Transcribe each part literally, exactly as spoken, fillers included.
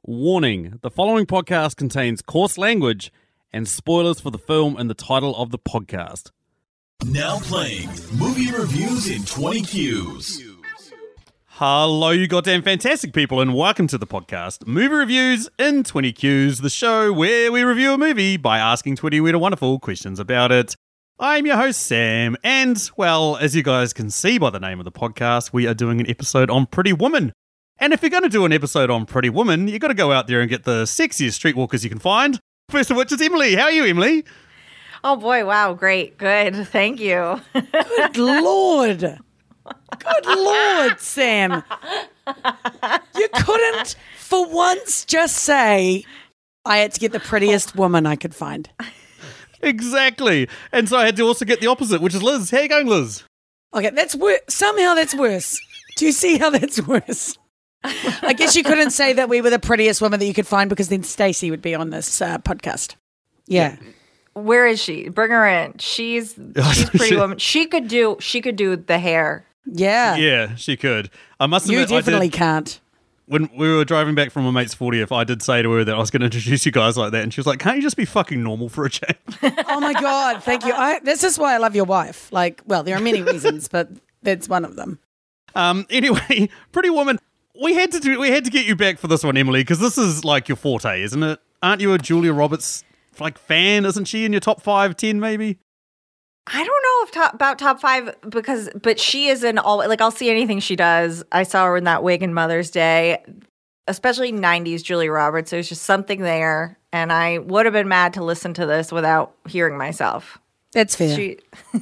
Warning, the following podcast contains coarse language and spoilers for the film and the title of the podcast. Now playing movie reviews in twenty Qs. Hello, you goddamn fantastic people, and welcome to the podcast, Movie Reviews in twenty Qs, the show where we review a movie by asking twenty weird and wonderful questions about it. I'm your host, Sam, and, well, as you guys can see by the name of the podcast, we are doing an episode on Pretty Woman. And if you're going to do an episode on Pretty Woman, you got to go out there and get the sexiest streetwalkers you can find. First of which is Emily. How are you, Emily? Oh boy, wow, great, good, thank you. Good Lord. Good Lord, Sam. You couldn't, for once, just say, I had to get the prettiest woman I could find. Exactly. And so I had to also get the opposite, which is Liz. How you going, Liz? Okay, that's worse. Somehow that's worse. Do you see how that's worse? I guess you couldn't say that we were the prettiest woman that you could find because then Stacey would be on this uh, podcast. Yeah. Where is she? Bring her in. She's she's pretty woman. She could do she could do the hair. Yeah. Yeah, she could. I must You admit, I definitely did, can't. when we were driving back from my mate's fortieth, I did say to her that I was going to introduce you guys like that, and she was like, can't you just be fucking normal for a change? Oh my God, thank you. I, this is why I love your wife. Like, well, there are many reasons, but that's one of them. Um. Anyway, Pretty Woman, we had to do, we had to get you back for this one, Emily, because this is like your forte, isn't it? Aren't you a Julia Roberts like fan? Isn't she in your top five, ten maybe? I don't know if top, about top five because, but she is in all, like I'll see anything she does. I saw her in that wig in Mother's Day, especially nineties Julia Roberts. There's just something there, and I would have been mad to listen to this without hearing myself. That's fair. She,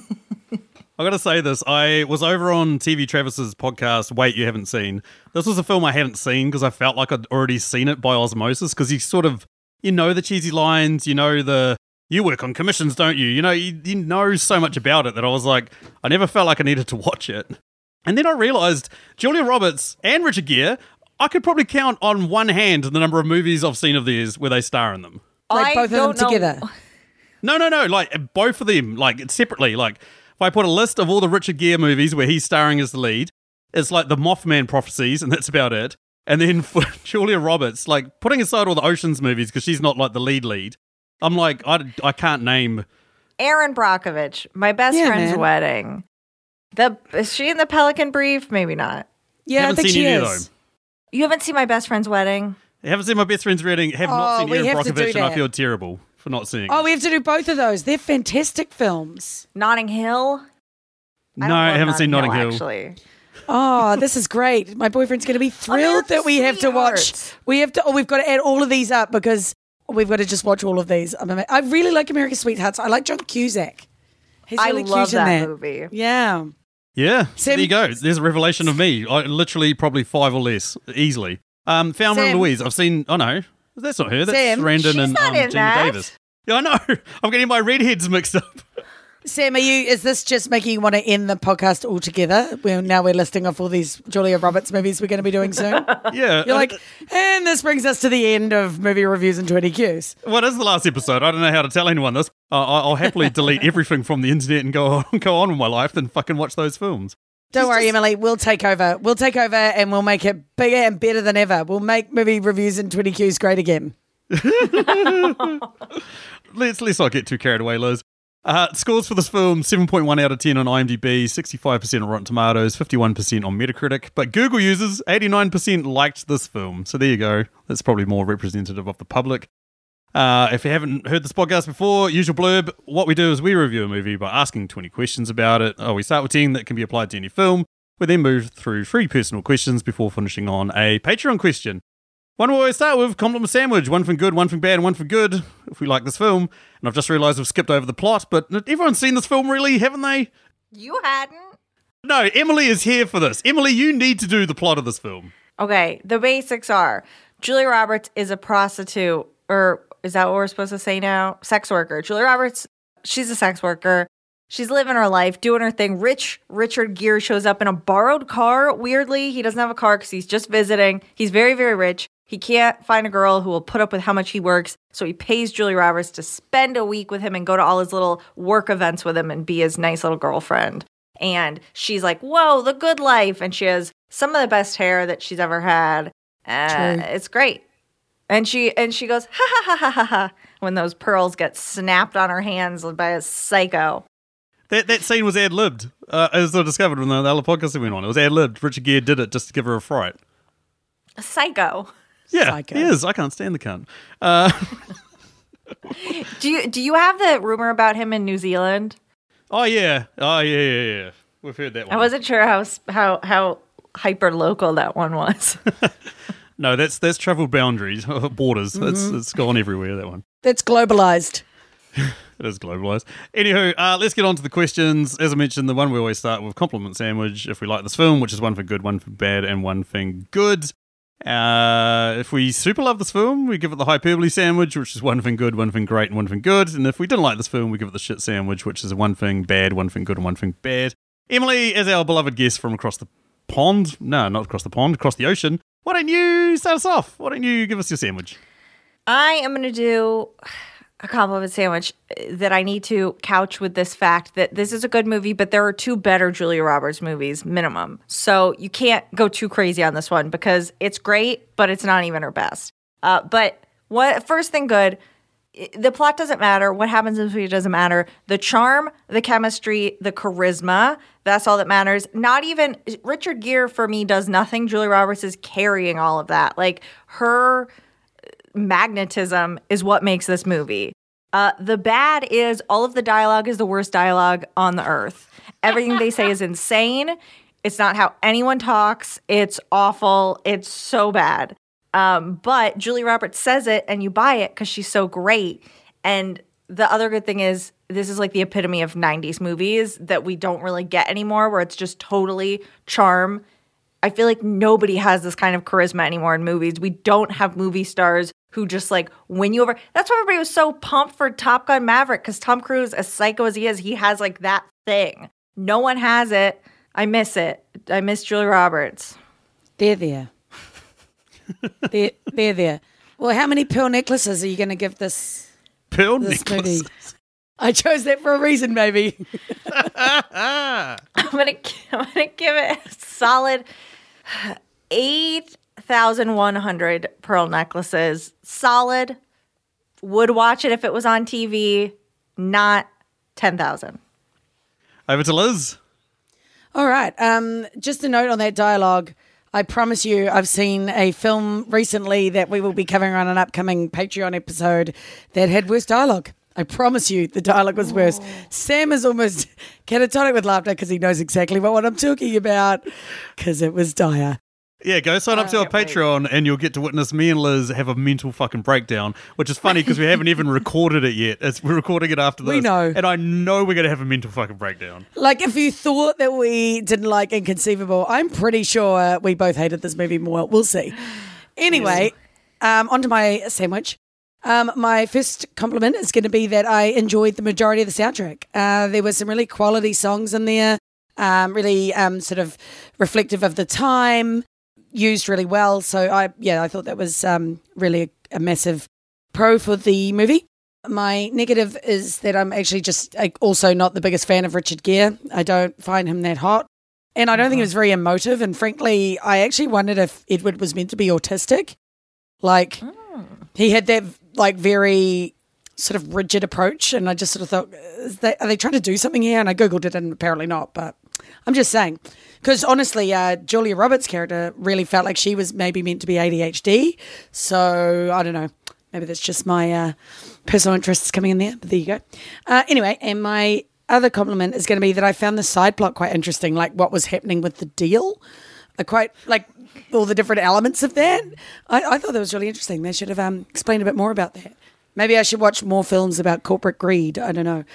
I gotta say this, I was over on T V Travis's podcast, Wait You Haven't Seen. This was a film I hadn't seen because I felt like I'd already seen it by osmosis, because you sort of, you know the cheesy lines, you know the, you work on commissions, don't you? You know, you, you know so much about it that I was like, I never felt like I needed to watch it. And then I realised Julia Roberts and Richard Gere, I could probably count on one hand the number of movies I've seen of theirs where they star in them. Like I both of them don't know- together. No, no, no, like both of them, like separately. Like if I put a list of all the Richard Gere movies where he's starring as the lead, it's like the Mothman Prophecies, and that's about it. And then for Julia Roberts, like putting aside all the Oceans movies because she's not like the lead lead, I'm like, I, I can't name. Aaron Brockovich, My Best Yeah, Friend's man. Wedding. The is she in the Pelican Brief? Maybe not. Yeah, Haven't I think seen she any of is. them. You haven't seen My Best Friend's Wedding? I haven't seen My Best Friend's Wedding, have not Oh, seen we Erin have to do Brockovich, and I that. feel terrible for not seeing Oh, it. we have to do both of those. They're fantastic films. Notting Hill? No, don't I love haven't seen Notting Hill. Actually. Oh, this is great. My boyfriend's going to be thrilled they're that we have to watch. sweethearts. We have to. Oh, we've got to add all of these up because we've got to just watch all of these. I, mean, I really like America's Sweethearts. I like John Cusack. He's I really love cute in that, that movie. Yeah. Yeah, Sam- there you go. There's a revelation of me. I literally probably five or less, easily. Um, Thelma and Sam- Louise. I've seen. Oh no, that's not her. That's Sam, Sarandon she's and not um, in Gina that. Davis. Yeah, I know. I'm getting my redheads mixed up. Sam, are you? Is this just making you want to end the podcast altogether? Well, now we're listing off all these Julia Roberts movies we're going to be doing soon. Yeah, You're like, and this brings us to the end of movie reviews in twenty Qs. what is the last episode? I don't know how to tell anyone this. Uh, I- I'll happily delete everything from the internet and go on, go on with my life than fucking watch those films. Don't Just- worry, just- Emily. We'll take over. We'll take over and we'll make it bigger and better than ever. We'll make movie reviews in twenty Qs great again. Let's let's not get too carried away, Liz. Uh, scores for this film, seven point one out of ten on IMDb, sixty-five percent on Rotten Tomatoes, fifty-one percent on Metacritic. But Google users, eighty-nine percent liked this film. So there you go. That's probably more representative of the public. Uh, if you haven't heard this podcast before, usual blurb, what we do is we review a movie by asking twenty questions about it. Oh, we start with ten that can be applied to any film. We then move through three personal questions before finishing on a Patreon question. One we always start with, compliment sandwich. One from good, one from bad, and one from good, if we like this film. And I've just realised we've skipped over the plot, but everyone's seen this film, really, haven't they? You hadn't? No, Emily is here for this. Emily, you need to do the plot of this film. Okay, the basics are Julia Roberts is a prostitute, or is that what we're supposed to say now? Sex worker. Julia Roberts, she's a sex worker. She's living her life, doing her thing. Rich Richard Gere shows up in a borrowed car, weirdly. He doesn't have a car because he's just visiting. He's very, very rich. He can't find a girl who will put up with how much he works, so he pays Julia Roberts to spend a week with him and go to all his little work events with him and be his nice little girlfriend. And she's like, whoa, the good life. And she has some of the best hair that she's ever had. Uh, True. it's great. And she and she goes, ha ha ha ha ha ha, when those pearls get snapped on her hands by a psycho. That that scene was ad-libbed, uh, as I discovered when the other podcast went on. It was ad-libbed. Richard Gere did it just to give her a fright. A psycho. Yeah, Psycho. he is. I can't stand the cunt. Uh, Do you do you have the rumor about him in New Zealand? oh, yeah. Oh, yeah, yeah, yeah. We've heard that one. I wasn't sure how how how hyper local that one was. No, that's that's travel boundaries, borders. Mm-hmm. It's, it's gone everywhere, that one. That's globalized. It is globalized. Anywho, uh, let's get on to the questions. As I mentioned, the one we always start with compliment sandwich. If we like this film, which is one for good, one for bad, and one thing good. Uh, if we super love this film, we give it the hyperbole sandwich, which is one thing good, one thing great, and one thing good. And if we didn't like this film, we give it the shit sandwich, which is one thing bad, one thing good, and one thing bad. Emily, as our beloved guest from across the pond, no, not across the pond, across the ocean, why don't you start us off? Why don't you give us your sandwich? I am going to do a compliment sandwich that I need to couch with this fact that this is a good movie, but there are two better Julia Roberts movies, minimum. So you can't go too crazy on this one because it's great, but it's not even her best. Uh, but what first thing good, the plot doesn't matter. What happens in this movie doesn't matter. The charm, the chemistry, the charisma, that's all that matters. Not even, Richard Gere for me does nothing. Julia Roberts is carrying all of that. Like her magnetism is what makes this movie. Uh, the bad is all of the dialogue is the worst dialogue on the earth. Everything they say is insane. It's not how anyone talks. It's awful. It's so bad. Um, but Julia Roberts says it and you buy it because she's so great. And the other good thing is this is like the epitome of nineties movies that we don't really get anymore, where it's just totally charm. I feel like nobody has this kind of charisma anymore in movies. We don't have movie stars who just like win you over. That's why everybody was so pumped for Top Gun Maverick, because Tom Cruise, as psycho as he is, he has like that thing. No one has it. I miss it. I miss Julia Roberts. They're there. they're, they're there. Well, how many pearl necklaces are you going to give this, Pearl this necklace. movie? I chose that for a reason, maybe. I'm gonna I'm gonna give it a solid eight thousand one hundred pearl necklaces. Solid. Would watch it if it was on T V. Not ten thousand. Over to Liz. All right. Um, just a note on that dialogue. I promise you, I've seen a film recently that we will be covering on an upcoming Patreon episode that had worse dialogue. I promise you, the dialogue was worse. Oh. Sam is almost catatonic with laughter because he knows exactly what, what I'm talking about, because it was dire. Yeah, go sign up to our wait. Patreon and you'll get to witness me and Liz have a mental fucking breakdown, which is funny because we haven't even recorded it yet. It's, we're recording it after this. We know. And I know we're going to have a mental fucking breakdown. Like, if you thought that we didn't like Inconceivable, I'm pretty sure we both hated this movie more. We'll see. Anyway, um, onto my sandwich. Um, my first compliment is going to be that I enjoyed the majority of the soundtrack. Uh, there were some really quality songs in there, um, really um, sort of reflective of the time, used really well. So I, yeah, I thought that was um, really a, a massive pro for the movie. My negative is that I'm actually just like, also not the biggest fan of Richard Gere. I don't find him that hot. And I don't think he was very emotive. And frankly, I actually wondered if Edward was meant to be autistic. Like, mm. he had that like very sort of rigid approach. And I just sort of thought, is they, are they trying to do something here? And I Googled it and apparently not. But I'm just saying. Because honestly, uh, Julia Roberts' character really felt like she was maybe meant to be A D H D. So I don't know. Maybe that's just my uh, personal interests coming in there. But there you go. Uh, anyway, and my other compliment is going to be that I found the side plot quite interesting, like what was happening with the deal. I quite like all the different elements of that. I, I thought that was really interesting. They should have um, explained a bit more about that. Maybe I should watch more films about corporate greed. I don't know.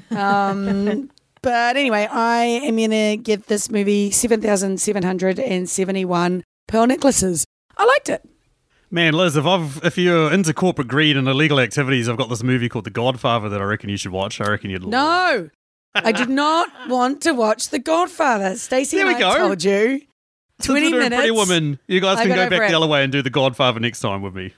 Um, but anyway, I am going to give this movie seven thousand seven hundred seventy-one pearl necklaces. I liked it. Man, Liz, if I've if you're into corporate greed and illegal activities, I've got this movie called The Godfather that I reckon you should watch. I reckon you'd love. No, I did not want to watch The Godfather. Stacey There and we I go. told you. twenty Since we're doing minutes. Pretty Woman, you guys I can got go over back it. the other way and do The Godfather next time with me.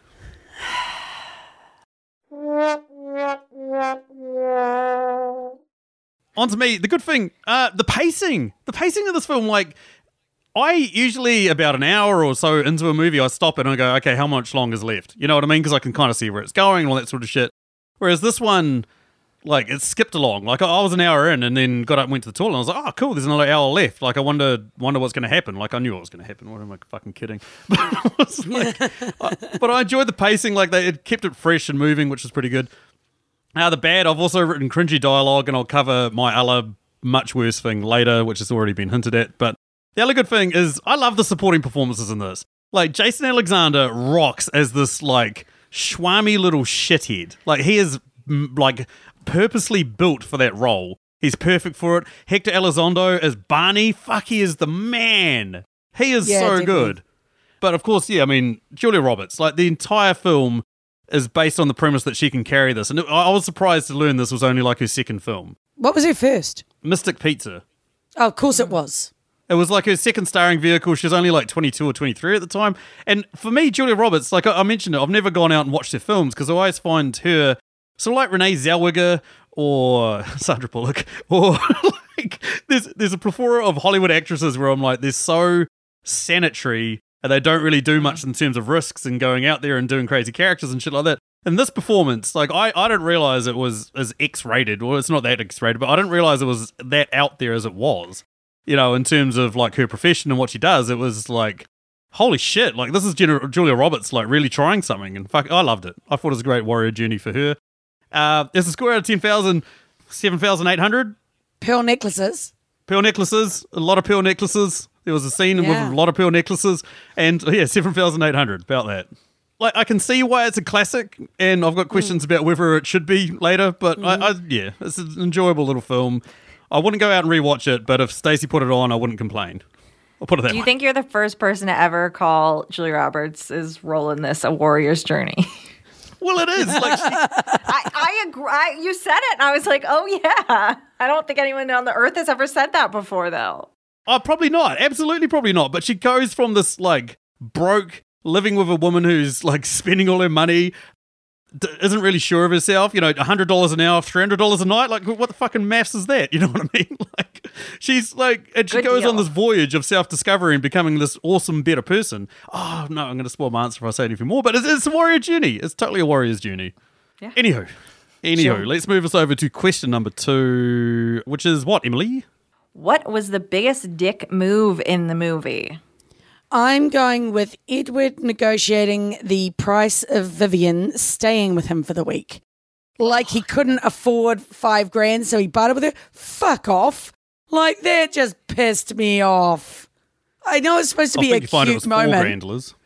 On to me. The good thing, uh, the pacing. The pacing of this film, like, I usually, about an hour or so into a movie, I stop it and I go, okay, how much longer is left? You know what I mean? Because I can kind of see where it's going and all that sort of shit. Whereas this one, like, it skipped along. Like, I was an hour in and then got up and went to the toilet and I was like, oh, cool, there's another hour left. Like, I wonder wonder what's going to happen. Like, I knew what was going to happen. What am I fucking kidding? But, I was like, I, but I enjoyed the pacing. Like, they it kept it fresh and moving, which was pretty good. Now, the bad, I've also written cringy dialogue and I'll cover my other much worse thing later, which has already been hinted at. But the other good thing is I love the supporting performances in this. Like, Jason Alexander rocks as this, like, schwammy little shithead. Like, he is, m- like, purposely built for that role. He's perfect for it. Hector Elizondo as Barney, fuck, he is the man. He is Yeah, so definitely. good. But, of course, yeah, I mean, Julia Roberts, like, the entire film is based on the premise that she can carry this. And I I was surprised to learn this was only, like, her second film. What was her first? Mystic Pizza. Oh, of course it was. It was like her second starring vehicle. She was only like twenty-two or twenty-three at the time. And for me, Julia Roberts, like I I mentioned it, I've never gone out and watched her films because I always find her sort of like Renee Zellweger or Sandra Bullock or like there's there's a plethora of Hollywood actresses where I'm like, they're so sanitary and they don't really do much in terms of risks and going out there and doing crazy characters and shit like that. And this performance, like I, I didn't realize it was as X-rated. Well, it's not that X-rated, but I didn't realize it was that out there as it was. You know, in terms of like her profession and what she does, it was like, holy shit, like this is Gen- Julia Roberts like really trying something. And fuck, I loved it. I thought it was a great warrior journey for her. Uh, there's a score out of ten thousand, seven thousand eight hundred. Pearl necklaces. Pearl necklaces, a lot of pearl necklaces. There was a scene Yeah. with a lot of pearl necklaces. And yeah, seven thousand eight hundred, about that. Like, I can see why it's a classic, and I've got questions Mm. about whether it should be later, but Mm-hmm. I, I, yeah, it's an enjoyable little film. I wouldn't go out and rewatch it, but if Stacey put it on, I wouldn't complain. I'll put it that Do you way. think you're the first person to ever call Julia Roberts' role in this a warrior's journey? Well, it is. Like, she, I, I agree. I, you said it, and I was like, oh, yeah. I don't think anyone on the earth has ever said that before, though. oh, probably not. Absolutely, probably not. But she goes from this like broke, living with a woman who's like spending all her money, d- isn't really sure of herself. You know, one hundred dollars an hour, three hundred dollars a night. Like, what the fucking maths is that? You know what I mean? Like, she's like, and she Good goes deal. on this voyage of self-discovery and becoming this awesome, better person. Oh no, I'm going to spoil my answer if I say anything more. But it's, it's a warrior journey. It's totally a warrior's journey. Yeah. Anywho, anywho, Sure. let's move us over to question number two, which is what, Emily? What was the biggest dick move in the movie? I'm going with Edward negotiating the price of Vivian staying with him for the week. Like he couldn't afford five grand, so he bartered with her. Fuck off. Like that just pissed me off. I know it's supposed to I be think a you find it cute was four moment. grand, Liz.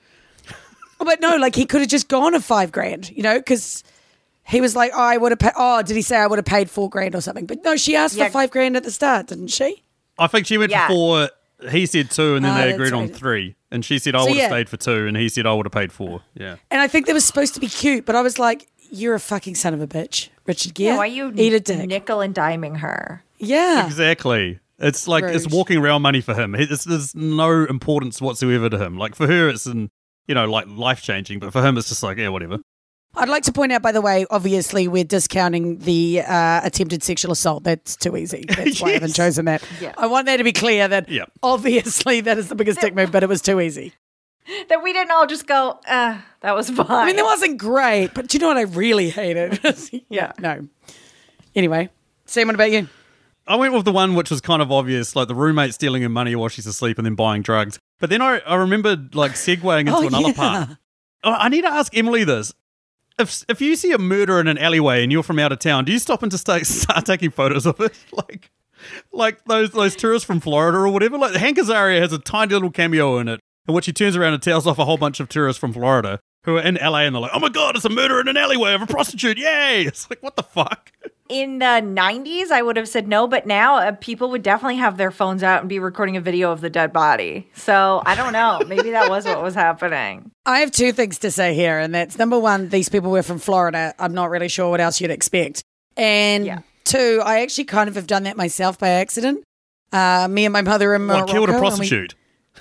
But no, like he could have just gone a five grand, you know, because he was like, oh, I would have paid. Oh, did he say I would have paid four grand or something? But no, she asked Yeah. for five grand at the start, didn't she? I think she went Yeah. for four. He said two, and then Ah, they that's agreed on right. three. And she said I So, would have yeah. stayed for two, and he said I would have paid four. Yeah. And I think that was supposed to be cute, but I was like, you're a fucking son of a bitch, Richard Gere. Yeah, why are you Eat a dick. nickel and diming her? Yeah. Exactly. It's like it's Rude. walking around money for him. It's, there's no importance whatsoever to him. Like for her, it's in, you know, like life changing, but for him, it's just like, yeah, whatever. I'd like to point out, by the way, obviously we're discounting the uh, attempted sexual assault. That's too easy. That's why I haven't Yes. chosen that. Yeah. I want that to be clear that Yeah. obviously that is the biggest dick move, but it was too easy. That we didn't all just go, uh, that was fine. I mean, it wasn't great, but do you know what I really hated? yeah, no. Anyway, Sam, what about you? I went with the one which was kind of obvious, like the roommate stealing her money while she's asleep and then buying drugs. But then I, I remembered like segueing into Oh, another yeah. part. Oh, I need to ask Emily this. If if you see a murder in an alleyway and you're from out of town, do you stop and just start, start taking photos of it? Like like those those tourists from Florida or whatever? Like Hank Azaria has a tiny little cameo in it in which he turns around and tells off a whole bunch of tourists from Florida who are in L A and they're like, oh my God, it's a murder in an alleyway of a prostitute. Yay. It's like, what the fuck? In the nineties, I would have said no, but now uh, people would definitely have their phones out and be recording a video of the dead body. So I don't know. Maybe that was what was happening. I have two things to say here, and that's number one, these people were from Florida. I'm not really sure what else you'd expect. And Yeah. two, I actually kind of have done that myself by accident. Uh, me and my mother in What, Morocco. killed a and we- prostitute?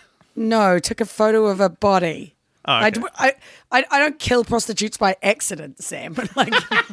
no, took a photo of a body. Oh, I, okay. d- I, I, I don't kill prostitutes by accident, Sam. But like,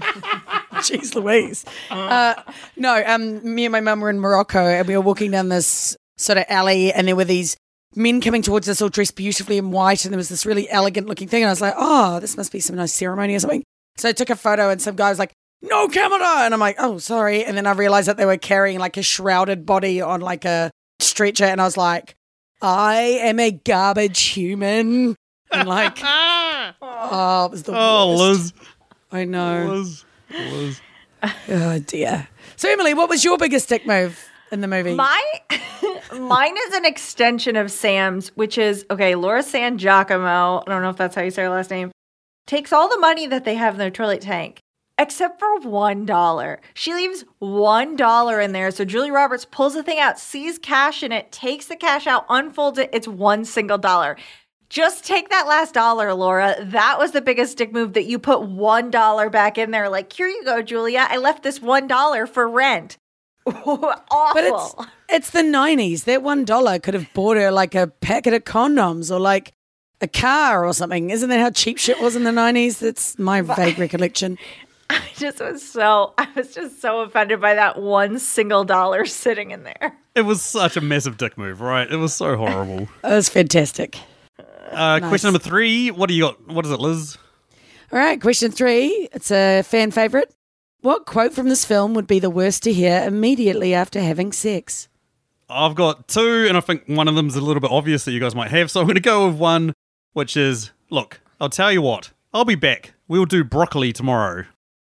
jeez Louise. Uh, no, um, me and my mum were in Morocco and we were walking down this sort of alley and there were these men coming towards us all dressed beautifully in white, and there was this really elegant looking thing, and I was like, oh, this must be some nice ceremony or something. So I took a photo, and some guy was like, no camera, and I'm like, oh, sorry. And then I realized that they were carrying like a shrouded body on like a stretcher, and I was like, I am a garbage human. And like, oh, it was the Oh, worst. Liz. I know. Liz. Liz. Oh dear. So Emily, what was your biggest dick move in the movie? My mine is an extension of Sam's, which is okay. Laura San Giacomo, I don't know if that's how you say her last name, takes all the money that they have in their toilet tank, except for one dollar. She leaves one dollar in there. So Julia Roberts pulls the thing out, sees cash in it, takes the cash out, unfolds it. It's one single dollar. Just take that last dollar, Laura. That was the biggest dick move, that you put one dollar back in there. Like, here you go, Julia. I left this one dollar for rent. Awful. But it's it's the nineties. That one dollar could have bought her like a packet of condoms or like a car or something. Isn't that how cheap shit was in the nineties? That's my vague recollection. I just was so, I was just so offended by that one single dollar sitting in there. It was such a massive dick move, right? It was so horrible. It was fantastic. Uh, Nice. Question number three. What do you got? What is it, Liz? All right, question three. It's a fan favorite. What quote from this film would be the worst to hear immediately after having sex? I've got two, and I think one of them's a little bit obvious that you guys might have. So I'm going to go with one, which is, look, I'll tell you what. I'll be back. We'll do broccoli tomorrow.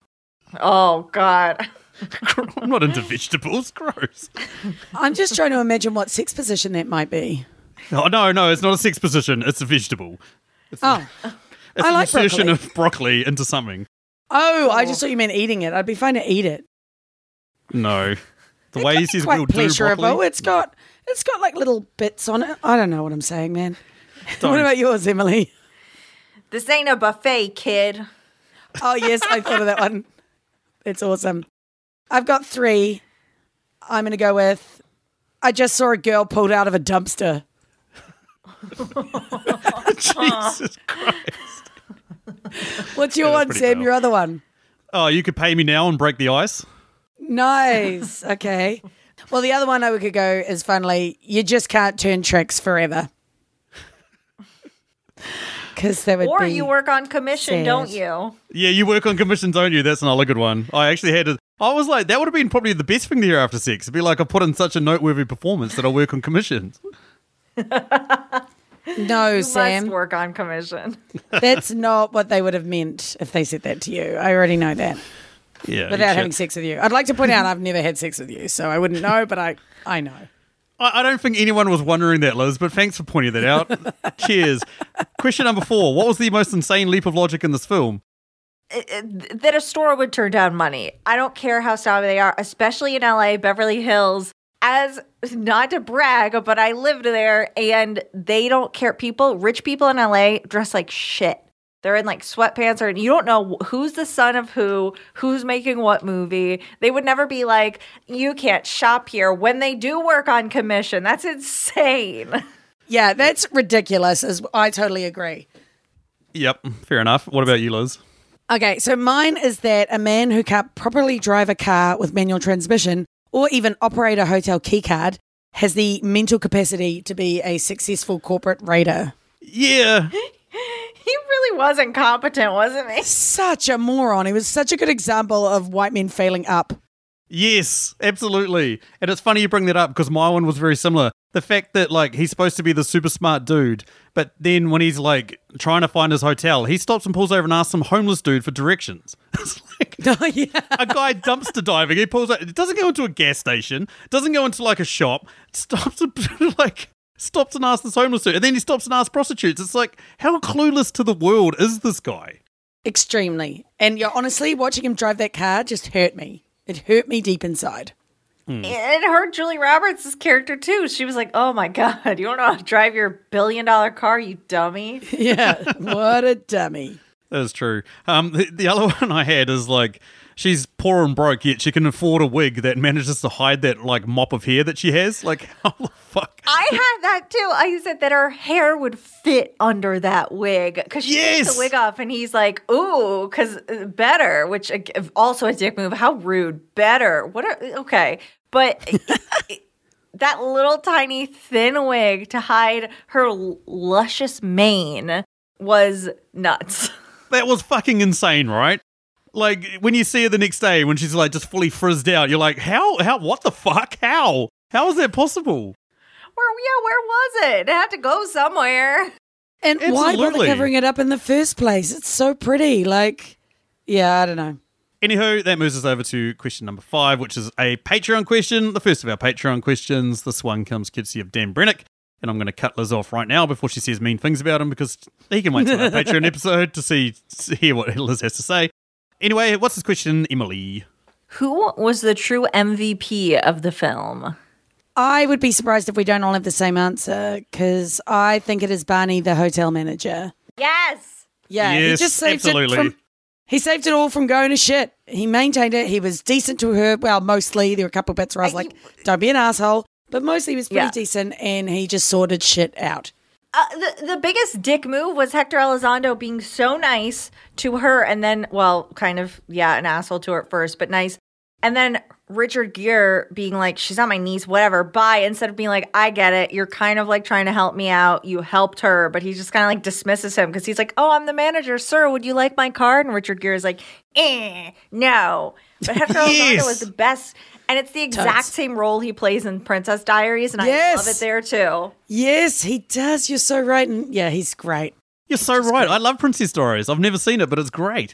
Oh, God. I'm not into vegetables. Gross. I'm just trying to imagine what sex position that might be. Oh, no, no, it's not a sex position. It's a vegetable. It's, Oh, it's I an like insertion broccoli. of broccoli into something. oh, I just thought you meant eating it. I'd be fine to eat it. No. The It way can he be says quite we'll do pleasurable. broccoli. It's got it's got like little bits on it. I don't know what I'm saying, man. Don't. What about yours, Emily? This ain't a buffet, kid. Oh yes, I thought of that one. It's awesome. I've got three. I'm going to go with. I just saw a girl pulled out of a dumpster. Jesus Christ. What's your Yeah, that's one, pretty Sam? foul. Your other one? Oh, you could pay me now and break the ice? Nice. Okay. Well, the other one I could go is finally, you just can't turn tricks forever. Because that would Or be you work on commission, sad. don't you? Yeah, you work on commission, don't you? That's another good one. I actually had to. I was like, that would have been probably the best thing to hear after sex. It'd be like, I put in such a noteworthy performance that I work on commissions. No, You Sam. must work on commission. That's not what they would have meant if they said that to you. I already know that. Yeah. Without you having shit. sex with you. I'd like to point out I've never had sex with you, so I wouldn't know, but I, I know. I, I don't think anyone was wondering that, Liz, but thanks for pointing that out. Cheers. Question number four. What was the most insane leap of logic in this film? It- it- that a store would turn down money. I don't care how snobby they are, especially in L A, Beverly Hills. As not to brag, but I lived there, and they don't care. People, rich people in L A dress like shit. They're in like sweatpants, or you don't know who's the son of who, who's making what movie. They would never be like, you can't shop here when they do work on commission. That's insane. Yeah, that's ridiculous. As I totally agree. Yep, fair enough. What about you, Liz? Okay, so mine is that a man who can't properly drive a car with manual transmission or even operate a hotel keycard has the mental capacity to be a successful corporate raider. Yeah. He really was incompetent, wasn't he? Such a moron. He was such a good example of white men failing up. Yes, absolutely. And it's funny you bring that up because my one was very similar. The fact that like he's supposed to be the super smart dude, but then when he's like trying to find his hotel, he stops and pulls over and asks some homeless dude for directions. It's like Oh, yeah. a guy dumpster diving. He pulls out. It doesn't go into a gas station. Doesn't go into like a shop. It stops and like stops and asks this homeless dude, and then he stops and asks prostitutes. It's like how clueless to the world is this guy? Extremely. And yeah, honestly, watching him drive that car just hurt me. It hurt me deep inside. It hurt Julie Roberts' character too. She was like, oh my God, you don't know how to drive your billion dollar car, you dummy. Yeah, what a dummy. That is true. Um, the, the other one I had is like she's poor and broke, yet she can afford a wig that manages to hide that like mop of hair that she has. Like how the fuck? I had that too. I said that her hair would fit under that wig because she takes Yes! the wig off and he's like, ooh, because better, which uh, also a dick move. How rude. Better. What? Are, okay. But that little tiny thin wig to hide her l- luscious mane was nuts. That was fucking insane, right? Like, when you see her the next day, when she's like just fully frizzed out, you're like, how, how, what the fuck? How? How is that possible? Where, yeah, where was it? It had to go somewhere. And why bother Absolutely. covering it up in the first place? It's so pretty. Like, yeah, I don't know. Anywho, that moves us over to question number five, which is a Patreon question, the first of our Patreon questions. This one comes courtesy of Dan Brennick, and I'm going to cut Liz off right now before she says mean things about him, because he can wait till our Patreon episode to see to hear what Liz has to say. Anyway, what's this question, Emily? Who was the true M V P of the film? I would be surprised if we don't all have the same answer, because I think it is Barney, the hotel manager. Yes. Yeah, Yes, he just saved absolutely. it from. He saved it all from going to shit. He maintained it. He was decent to her. Well, mostly. There were a couple of bits where I was like, don't be an asshole. But mostly he was pretty Yeah. decent, and he just sorted shit out. Uh, the, the biggest dick move was Hector Elizondo being so nice to her and then, well, kind of, yeah, an asshole to her at first, but nice. And then Richard Gere being like, she's not my niece, whatever, bye. Instead of being like, I get it. You're kind of like trying to help me out. You helped her. But he just kind of like dismisses him because he's like, oh, I'm the manager. Sir, would you like my card? And Richard Gere is like, eh, no. But Hector Yes. Elizondo was the best. And it's the exact Totes. same role he plays in Princess Diaries. And Yes. I love it there too. Yes, he does. You're so right. And yeah, he's great. You're so right. I love Princess Diaries. I've never seen it, but it's great.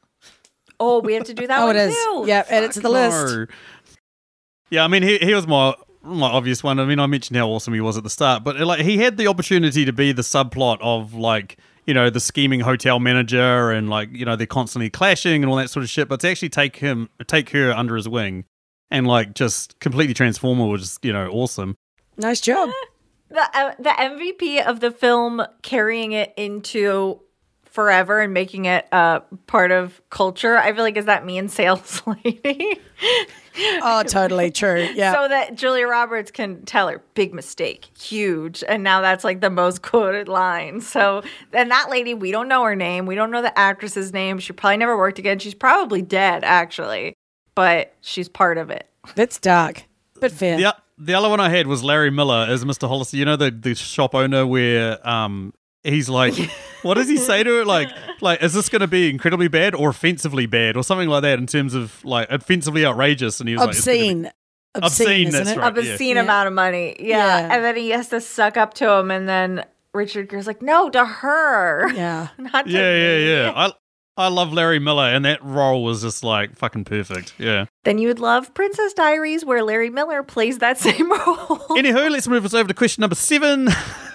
Oh, we have to do that Oh, one it is. too. Yeah, add it to the list. No. Yeah, I mean, he, he was my my obvious one. I mean, I mentioned how awesome he was at the start, but like he had the opportunity to be the subplot of like, you know, the scheming hotel manager and like, you know, they're constantly clashing and all that sort of shit. But to actually take him, take her under his wing and like just completely transform her was just, you know, awesome. Nice job. The uh, the M V P of the film carrying it into forever and making it uh, part of culture, I feel like is that mean sales lady. Oh, totally true. Yeah. So that Julia Roberts can tell her, big mistake, huge. And now that's like the most quoted line. So, and that lady, we don't know her name. We don't know the actress's name. She probably never worked again. She's probably dead, actually. But she's part of it. That's dark, but fair. The, the other one I had was Larry Miller as Mister Hollister. You know, the, the shop owner where um he's like, what does he say to it? Like, like is this going to be incredibly bad or offensively bad or something like that in terms of like offensively outrageous? And he was Obscene. like, Obscene, Obscene, isn't that's it? right. Obscene Yeah. amount of money. Yeah. Yeah. And then he has to suck up to him. And then Richard Gere's like, no, to her. Yeah. Not to yeah, yeah, me. yeah. I I love Larry Miller, and that role was just like fucking perfect. Yeah. Then you would love Princess Diaries, where Larry Miller plays that same role. Anywho, let's move us over to question number seven.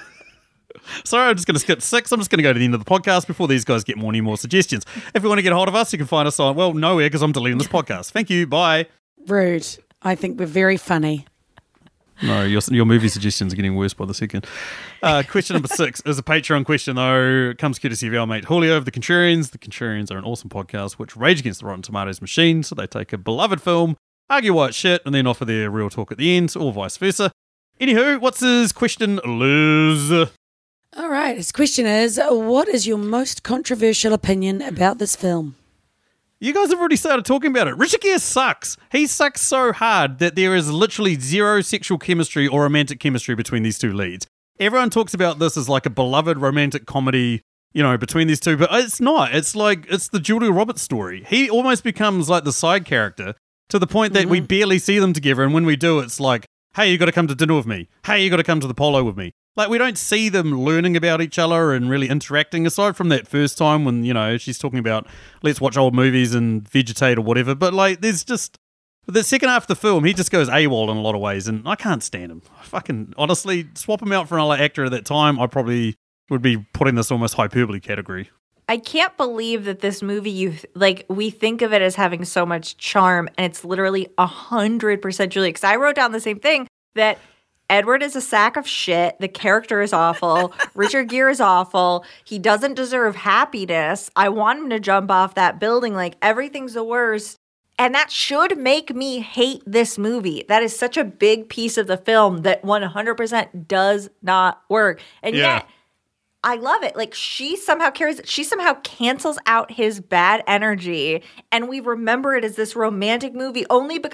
Sorry, I'm just going to skip six. I'm just going to go to the end of the podcast before these guys get more any more suggestions. If you want to get a hold of us, you can find us on, well, nowhere because I'm deleting this podcast. Thank you. Bye. Rude. I think we're very funny. No, your, your movie suggestions are getting worse by the second. Uh, question number six is a Patreon question, though. It comes courtesy of our mate Julio of The Contrarians. The Contrarians are an awesome podcast which rage against the Rotten Tomatoes machine. So they take a beloved film, argue why it's shit, and then offer their real talk at the end, or vice versa. Anywho, what's his question, Liz? All right. His question is, what is your most controversial opinion about this film? You guys have already started talking about it. Richard Gere sucks. He sucks so hard that there is literally zero sexual chemistry or romantic chemistry between these two leads. Everyone talks about this as like a beloved romantic comedy, you know, between these two, but it's not. It's like, it's the Julia Roberts story. He almost becomes like the side character to the point that mm-hmm. we barely see them together. And when we do, it's like, hey, you got to come to dinner with me. Hey, you got to come to the polo with me. Like, we don't see them learning about each other and really interacting, aside from that first time when, you know, she's talking about let's watch old movies and vegetate or whatever. But, like, there's just... The second half of the film, he just goes AWOL in a lot of ways, and I can't stand him. I fucking... Honestly, swap him out for another actor at that time, I probably would be putting this almost hyperbole category. I can't believe that this movie, you like, we think of it as having so much charm, and it's literally one hundred percent Julia. Because I wrote down the same thing, that... Edward is a sack of shit. The character is awful. Richard Gere is awful. He doesn't deserve happiness. I want him to jump off that building. Like, everything's the worst. And that should make me hate this movie. That is such a big piece of the film that one hundred percent does not work. And Yeah. yet, I love it. Like, she somehow carries it. She somehow cancels out his bad energy. And we remember it as this romantic movie only because of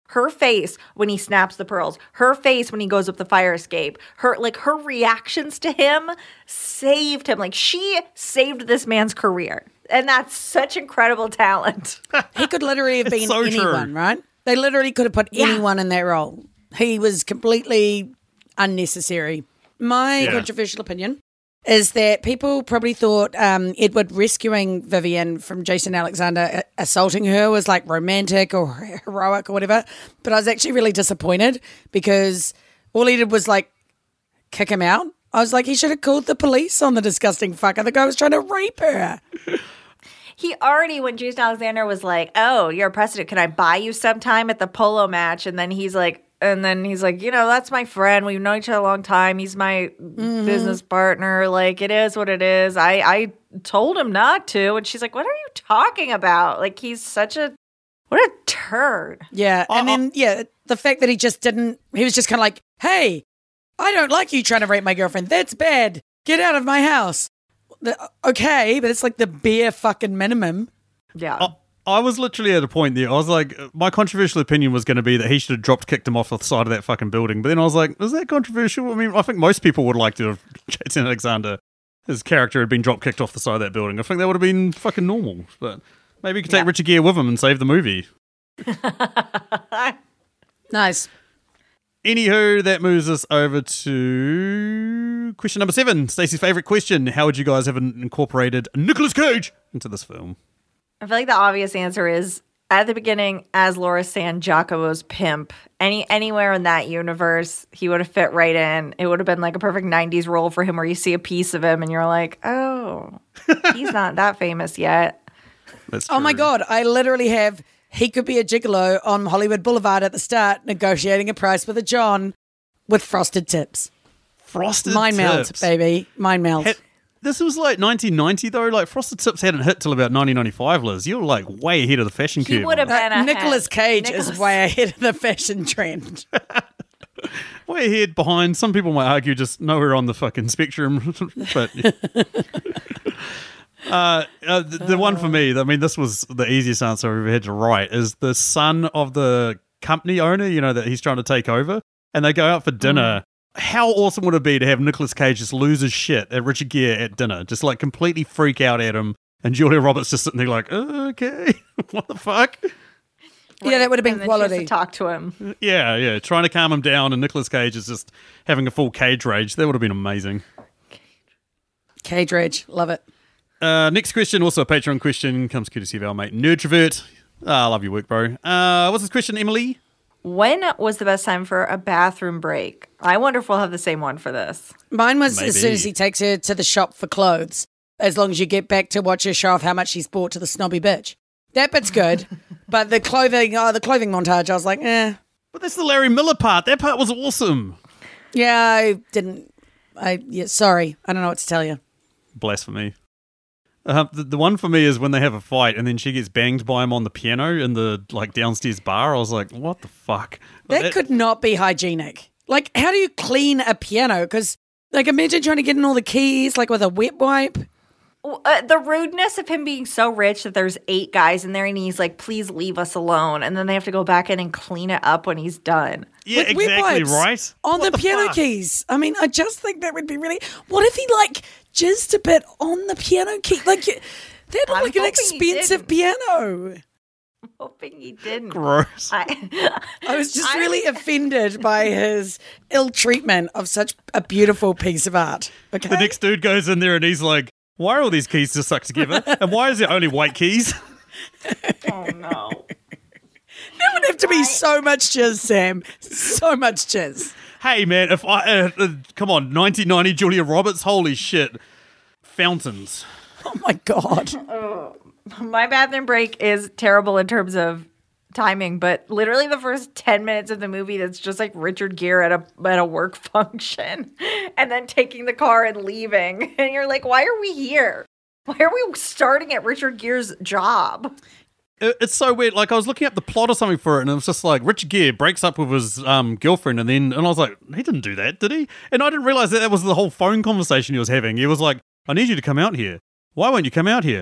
Her face when he snaps the pearls, her face when he goes up the fire escape, her like her reactions to him saved him. Like she saved this man's career. And that's such incredible talent. He could literally have been so anyone, true. right? They literally could have put Yeah. anyone in that role. He was completely unnecessary. My Yeah. controversial opinion is that people probably thought um, Edward rescuing Vivian from Jason Alexander uh, assaulting her was like romantic or heroic or whatever. But I was actually really disappointed because all he did was like kick him out. I was like, he should have called the police on the disgusting fucker. The guy was trying to rape her. He already, when Jason Alexander was like, oh, you're a prostitute, can I buy you sometime at the polo match? And then he's like, and then he's like, you know, that's my friend. We've known each other a long time. He's my Mm-hmm. business partner. Like, it is what it is. I, I told him not to. And she's like, what are you talking about? Like, he's such a, what a turd. Yeah. And Uh, then, yeah, the fact that he just didn't, he was just kind of like, hey, I don't like you trying to rape my girlfriend. That's bad. Get out of my house. The, okay, but it's like the bare fucking minimum. Yeah. I, I was literally at a point there. I was like, my controversial opinion was going to be that he should have dropped kicked him off the side of that fucking building. But then I was like, is that controversial? I mean, I think most people would like to have Jason Alexander, his character, had been drop kicked off the side of that building. I think that would have been fucking normal. But maybe he could take Yeah. Richard Gere with him and save the movie. Nice. Anywho, that moves us over to question number seven. Stacey's favorite question. How would you guys have incorporated Nicolas Cage into this film? I feel like the obvious answer is at the beginning as Laura San Giacomo's pimp. Any anywhere in that universe, he would have fit right in. It would have been like a perfect nineties role for him where you see a piece of him and you're like, oh, he's not that famous yet. That's Oh my true. God, I literally have, he could be a gigolo on Hollywood Boulevard at the start, negotiating a price with a John with frosted tips. Frosted Mind melt, Tips. baby. Mind melt. Had- this was like nineteen ninety though. Like Frosted Tips hadn't hit till about nineteen ninety-five, Liz. You're like way ahead of the fashion He curve. would have on that. been ahead. Nicolas Cage Nicolas- is way ahead of the fashion trend. Way ahead, behind. Some people might argue just nowhere on the fucking spectrum. But uh, uh, the, the one for me, I mean, this was the easiest answer I've ever had to write, is the son of the company owner, you know, that he's trying to take over, and they go out for dinner. How awesome would it be to have Nicolas Cage just lose his shit at Richard Gere at dinner, just like completely freak out at him, and Julia Roberts just sitting there like, "Uh, okay, what the fuck? Yeah, that would have been And then she has quality. to talk to him. Yeah, yeah, trying to calm him down, and Nicolas Cage is just having a full cage rage. That would have been amazing. Cage rage. Love it. Uh, next question, also a Patreon question, comes courtesy of our mate Nerdtrovert. Ah, I love your work, bro. Uh, what's this question, Emily? When was the best time for a bathroom break? I wonder if we'll have the same one for this. Mine was Maybe. as soon as he takes her to the shop for clothes, as long as you get back to watch her show off how much she's bought to the snobby bitch. That bit's good. But the clothing, oh, the clothing montage, I was like, eh. But that's the Larry Miller part. That part was awesome. Yeah, I didn't. I yeah, sorry. I don't know what to tell you. Blasphemy. Uh, the, the one for me is when they have a fight and then she gets banged by him on the piano in the like downstairs bar. I was like, what the fuck? But That could not be hygienic. Like, how do you clean a piano? Because, like, imagine trying to get in all the keys, like, with a wet wipe. Uh, the rudeness of him being so rich that there's eight guys in there and he's like, please leave us alone. And then they have to go back in and clean it up when he's done. yeah, with wet exactly wipes right. On What the, piano fuck? keys. I mean, I just think that would be really. What if he, like, jizzed a bit on the piano key? Like, you- that'd look I'm like an hoping he expensive didn't. piano. I'm hoping he didn't. Gross. I, I was just I- really offended by his ill treatment of such a beautiful piece of art. Okay. The next dude goes in there and he's like, why are all these keys just stuck together? And why is there only white keys? oh no. There would have to be so much jizz, Sam. So much jizz. Hey, man, if I... Uh, uh, come on, nineteen ninety Julia Roberts? Holy shit. Fountains. Oh, my God. My bathroom break is terrible in terms of timing, but literally the first ten minutes of the movie that's just like Richard Gere at a at a work function and then taking the car and leaving. And you're like, why are we here? Why are we starting at Richard Gere's job? It- It's so weird. Like, I was looking up the plot or something for it, and it was just like Richard Gere breaks up with his um, girlfriend, and then and I was like, he didn't do that, did he? And I didn't realize that that was the whole phone conversation he was having. He was like, I need you to come out here. Why won't you come out here?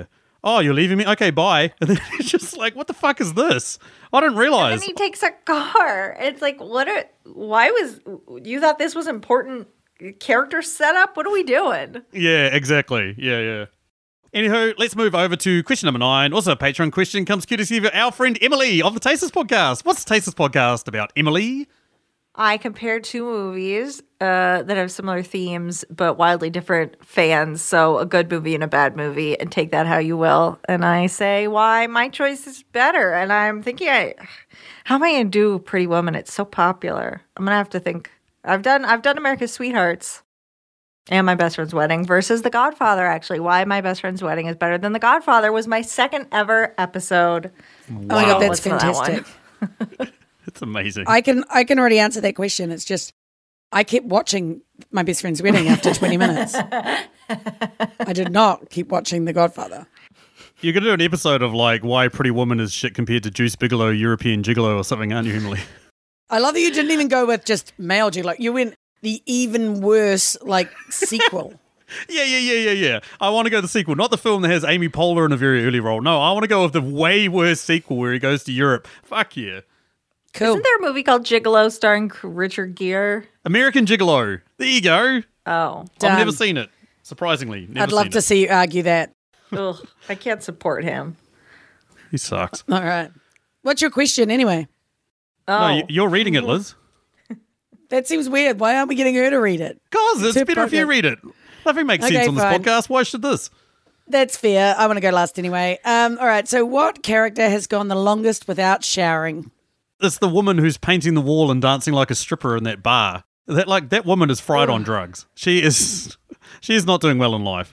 oh, you're leaving me? Okay, bye. And then he's just like, what the fuck is this? I didn't realize. And then he takes a car. It's like, what? Are, why was you thought this was important character setup? What are we doing? Yeah, exactly. Yeah, yeah. Anywho, let's move over to question number nine. Also, a Patreon question comes courtesy of our friend Emily of the Tasters Podcast. What's the Tasters Podcast about, Emily? I compared two movies uh, that have similar themes but wildly different fans. So a good movie and a bad movie, and take that how you will. And I say why my choice is better. And I'm thinking, I, how am I going to do Pretty Woman? It's so popular. I'm going to have to think. I've done I've done America's Sweethearts and My Best Friend's Wedding versus The Godfather, actually. Why My Best Friend's Wedding is better than The Godfather was my second ever episode. Wow. Oh my God, that's Listen to that fantastic. It's amazing. I can I can already answer that question. It's just I kept watching My Best Friend's Wedding after twenty minutes. I did not keep watching The Godfather. You're going to do an episode of like why Pretty Woman is shit compared to Juice Bigelow, European Gigolo or something, aren't you, Emily? I love that you didn't even go with just male gigolo. You went the even worse like sequel. Yeah, yeah, yeah, yeah, yeah. I want to go to the sequel, not the film that has Amy Poehler in a very early role. No, I want to go with the way worse sequel where he goes to Europe. Fuck yeah. Cool. Isn't there a movie called Gigolo starring Richard Gere? American Gigolo. There you go. Oh. Done. I've never seen it, surprisingly. Never I'd love seen to it. see you argue that. Ugh, I can't support him. He sucks. All right. What's your question anyway? Oh. No, you- you're reading it, Liz. That seems weird. Why aren't we getting her to read it? Because it's Too better if you podcast. read it. Nothing makes Okay, sense on this fine. podcast. Why should this? That's fair. I want to go last anyway. Um, all right. So what character has gone the longest without showering? It's the woman who's painting the wall and dancing like a stripper in that bar. That like that woman is fried on drugs. She is she is not doing well in life.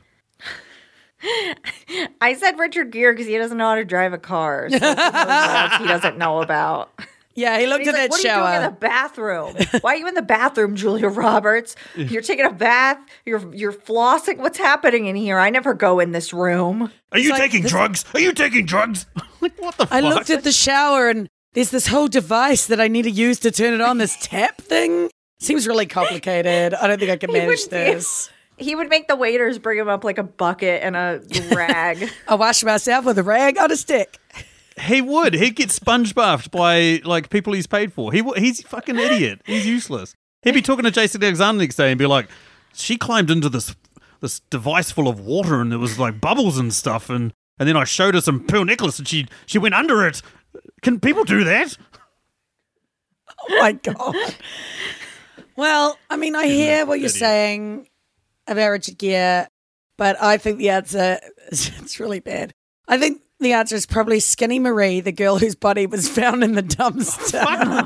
I said Richard Gere because he doesn't know how to drive a car. So who knows what else he doesn't know about. Yeah, he looked He's at like, that what shower. are you doing in the bathroom? Why are you in the bathroom, Julia Roberts? You're taking a bath. You're you're flossing. What's happening in here? I never go in this room. Are you like, taking this- drugs? Are you taking drugs? Like what the I fuck? looked at the shower and there's this whole device that I need to use to turn it on. This tap thing seems really complicated. I don't think I can He manage would be- this. He would make the waiters bring him up like a bucket and a rag. I wash myself with a rag on a stick. He would. He'd get sponge bathed by like people he's paid for. He w- he's a fucking idiot. He's useless. He'd be talking to Jason Alexander next day and be like, "She climbed into this this device full of water and there was like bubbles and stuff, and and then I showed her some pearl necklace and she she went under it. Can people do that?" Oh my God. Well, I mean, I hear what you're Idiot. saying about Richard Gere, but I think the answer is it's really bad. I think the answer is probably Skinny Marie, the girl whose body was found in the dumpster.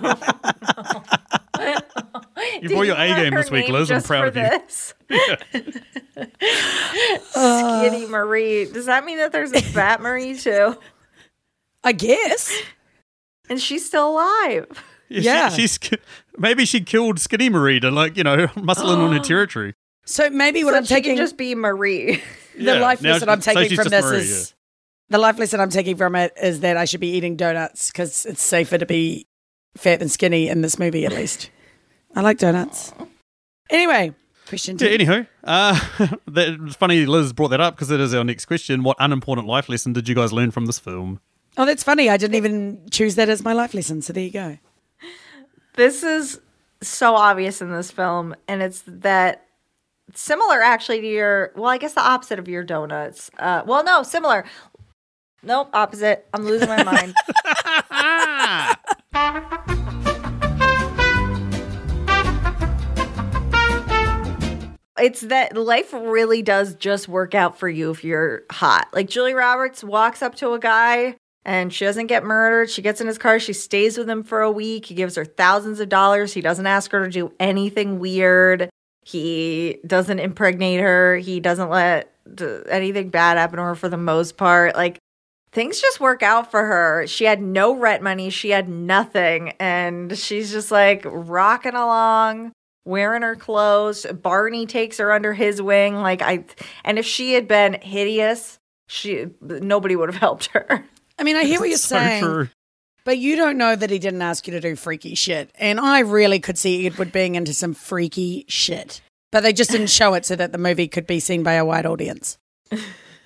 You Did brought your A want game her this week, name Liz. I'm just proud for of you. this? Skinny Marie. Does that mean that there's a Fat Marie too? I guess. And she's still alive. Yeah, Yeah. She, she's ki- maybe she killed Skinny Marie to like you know muscle in on her territory. So maybe what so I'm she taking can just be Marie. the Yeah, life now lesson she- I'm so taking she's from just this Marie, is the life lesson I'm taking from it is that I should be eating donuts because it's safer to be fat than skinny in this movie, at least. I like donuts. Anyway, question two. Yeah, anywho, uh, that, it's funny Liz brought that up because it is our next question. What unimportant life lesson did you guys learn from this film? Oh, that's funny. I didn't even choose that as my life lesson, so there you go. This is so obvious in this film, and it's that similar actually to your, well, I guess the opposite of your donuts. Uh, well, no, similar. Nope, opposite. I'm losing my mind. It's that life really does just work out for you if you're hot. Like Julia Roberts walks up to a guy and she doesn't get murdered. She gets in his car. She stays with him for a week. He gives her thousands of dollars. He doesn't ask her to do anything weird. He doesn't impregnate her. He doesn't let d- anything bad happen to her for the most part. Like, things just work out for her. She had no rent money. She had nothing. And she's just like rocking along, wearing her clothes. Barney takes her under his wing. Like, I, and if she had been hideous, she, nobody would have helped her. I mean, I hear what you're So saying, true. but you don't know that he didn't ask you to do freaky shit. And I really could see Edward being into some freaky shit. But they just didn't show it so that the movie could be seen by a wide audience.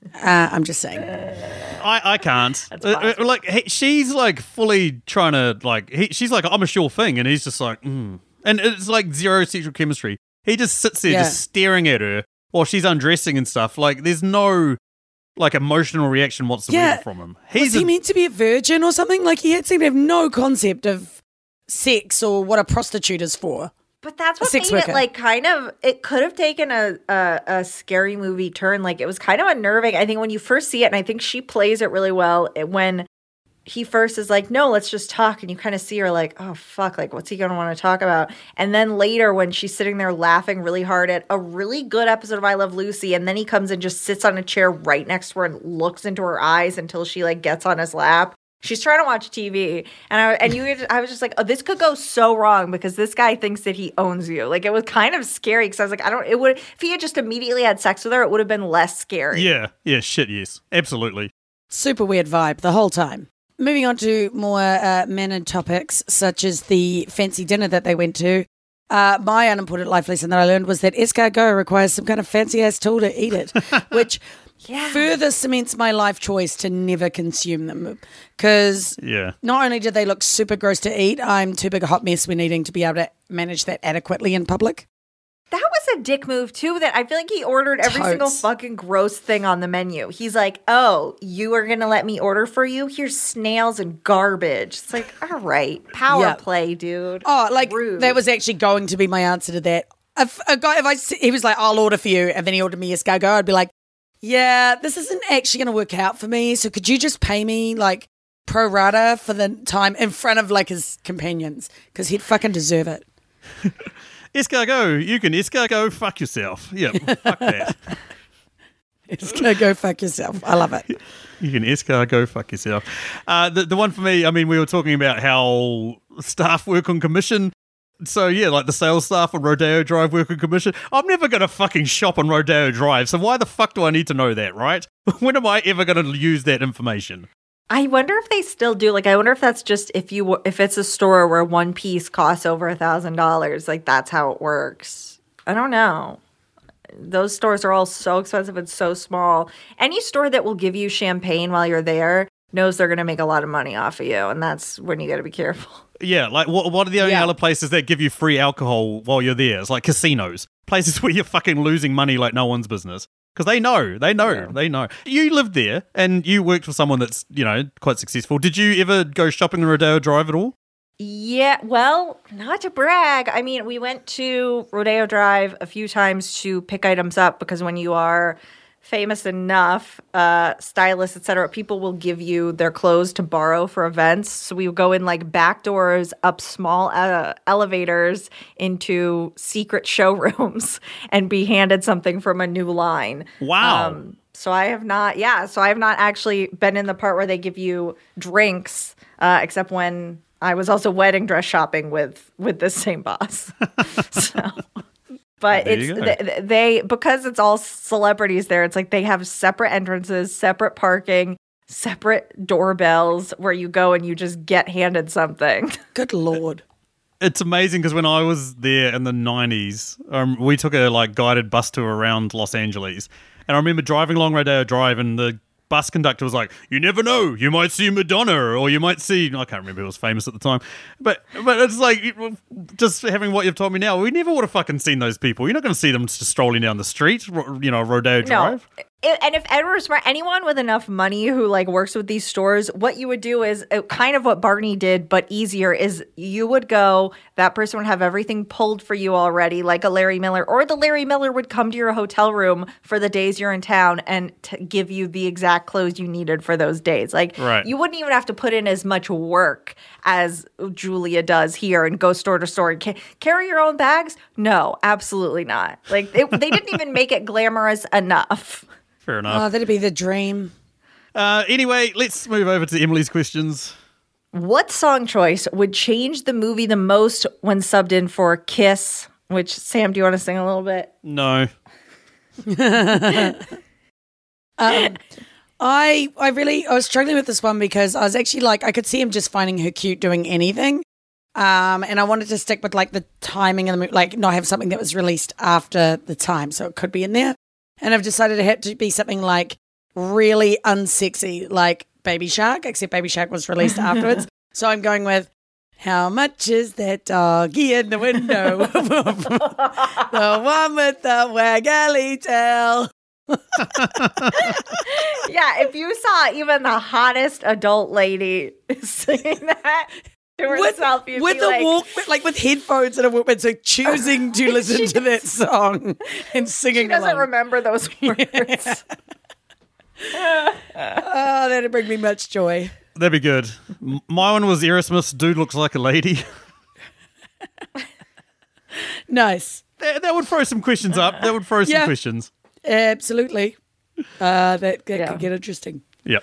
Uh, I'm just saying. I, I can't. Uh, uh, like he, she's like fully trying to like. He, she's like, I'm a sure thing, and he's just like, mm. And it's like zero sexual chemistry. He just sits there, Yeah. just staring at her while she's undressing and stuff. Like there's no like emotional reaction whatsoever Yeah. from him. Was He's he a, meant to be a virgin or something? Like he had seemed to have no concept of sex or what a prostitute is for. But that's what sex made worker. it like kind of. It could have taken a, a a scary movie turn. Like it was kind of unnerving. I think when you first see it, and I think she plays it really well. It, when he first is like, "No, let's just talk," and you kind of see her like, "Oh fuck, like what's he gonna want to talk about?" And then later when she's sitting there laughing really hard at a really good episode of I Love Lucy, and then he comes and just sits on a chair right next to her and looks into her eyes until she like gets on his lap. She's trying to watch T V, and I and you, I was just like, oh, this could go so wrong because this guy thinks that he owns you. Like it was kind of scary because I was like, I don't. It would if he had just immediately had sex with her, it would have been less scary. yeah, yeah, shit, yes, absolutely. Super weird vibe the whole time. Moving on to more uh, mannered topics, such as the fancy dinner that they went to. Uh, my unimportant life lesson that I learned was that escargot requires some kind of fancy ass tool to eat it, which Yeah. further cements my life choice to never consume them. Because Yeah. not only did they look super gross to eat, I'm too big a hot mess when needing to be able to manage that adequately in public. That was a dick move too. That I feel like he ordered every Totes. single fucking gross thing on the menu. He's like, "Oh, you are gonna let me order for you? Here's snails and garbage." It's like, all right, power Yeah. play, dude. Oh, like Rude. that was actually going to be my answer to that. If a guy, if I, s- he was like, "I'll order for you," and then he ordered me escargot, I'd be like, "Yeah, this isn't actually going to work out for me. So could you just pay me like pro rata for the time in front of like his companions because he'd fucking deserve it." Escargot, you can escargot fuck yourself. Yeah, fuck that. Escargot, fuck yourself. I love it. You can escargot fuck yourself. Uh, the, the one for me, I mean, we were talking about how staff work on commission. So, yeah, like the sales staff on Rodeo Drive work on commission. I'm never going to fucking shop on Rodeo Drive, so why the fuck do I need to know that, right? When am I ever going to use that information? I wonder if they still do. Like, I wonder if that's just if you if it's a store where one piece costs over a thousand dollars. Like, that's how it works. I don't know. Those stores are all so expensive and so small. Any store that will give you champagne while you're there knows they're going to make a lot of money off of you, and that's when you got to be careful. Yeah, like what, what are the only Yeah. other places that give you free alcohol while you're there? It's like casinos. Places where you're fucking losing money like no one's business. Because they know, they know, Yeah. they know. You lived there and you worked for someone that's, you know, quite successful. Did you ever go shopping on Rodeo Drive at all? Yeah, well, not to brag. I mean, we went to Rodeo Drive a few times to pick items up because when you are famous enough, uh, stylists, et cetera, people will give you their clothes to borrow for events. So we would go in like back doors, up small uh, elevators into secret showrooms and be handed something from a new line. Wow. So I have not, yeah, so I have not actually been in the part where they give you drinks, uh, except when I was also wedding dress shopping with with this same boss. so, but There you it's go. they, they because it's all celebrities there. It's like they have separate entrances, separate parking, separate doorbells where you go and you just get handed something. Good Lord. It's amazing because when I was there in the nineties, um, we took a like guided bus tour around Los Angeles. And I remember driving along Rodeo Drive and the bus conductor was like, you never know, you might see Madonna or you might see, I can't remember who was famous at the time, but but it's like, just having what you've told me now, we never would have fucking seen those people. You're not going to see them just strolling down the street, ro- you know, Rodeo Drive. No. I- And if Edward was smart, anyone with enough money who like works with these stores, what you would do is uh, kind of what Barney did, but easier is you would go, that person would have everything pulled for you already, like a Larry Miller, or the Larry Miller would come to your hotel room for the days you're in town and t- give you the exact clothes you needed for those days. Like Right. you wouldn't even have to put in as much work as Julia does here and go store to store and ca- carry your own bags. No, absolutely not. Like it, they didn't even make it glamorous enough. Fair enough. Oh, that'd be the dream. Uh, anyway, let's move over to Emily's questions. What song choice would change the movie the most when subbed in for Kiss? Which, Sam, do you want to sing a little bit? No. Um, I I really I was struggling with this one because I was actually like I could see him just finding her cute doing anything, um, and I wanted to stick with like the timing of the movie, like not have something that was released after the time, so it could be in there. And I've decided it had to be something like really unsexy, like Baby Shark, except Baby Shark was released afterwards. So I'm going with, how much is that doggy in the window? The one with the waggly tail. Yeah, if you saw even the hottest adult lady singing that to herself, you'd with be a like, walk, like with headphones and a Walkman, so choosing to listen to that song and singing she doesn't along. remember those words. Oh, that'd bring me much joy. That'd be good. M- My one was Aerosmith's Dude Looks Like a Lady. Nice. That, that would throw some questions up. That would throw some Yeah. questions. Absolutely. Uh, that, that Yeah. could get interesting. Yep.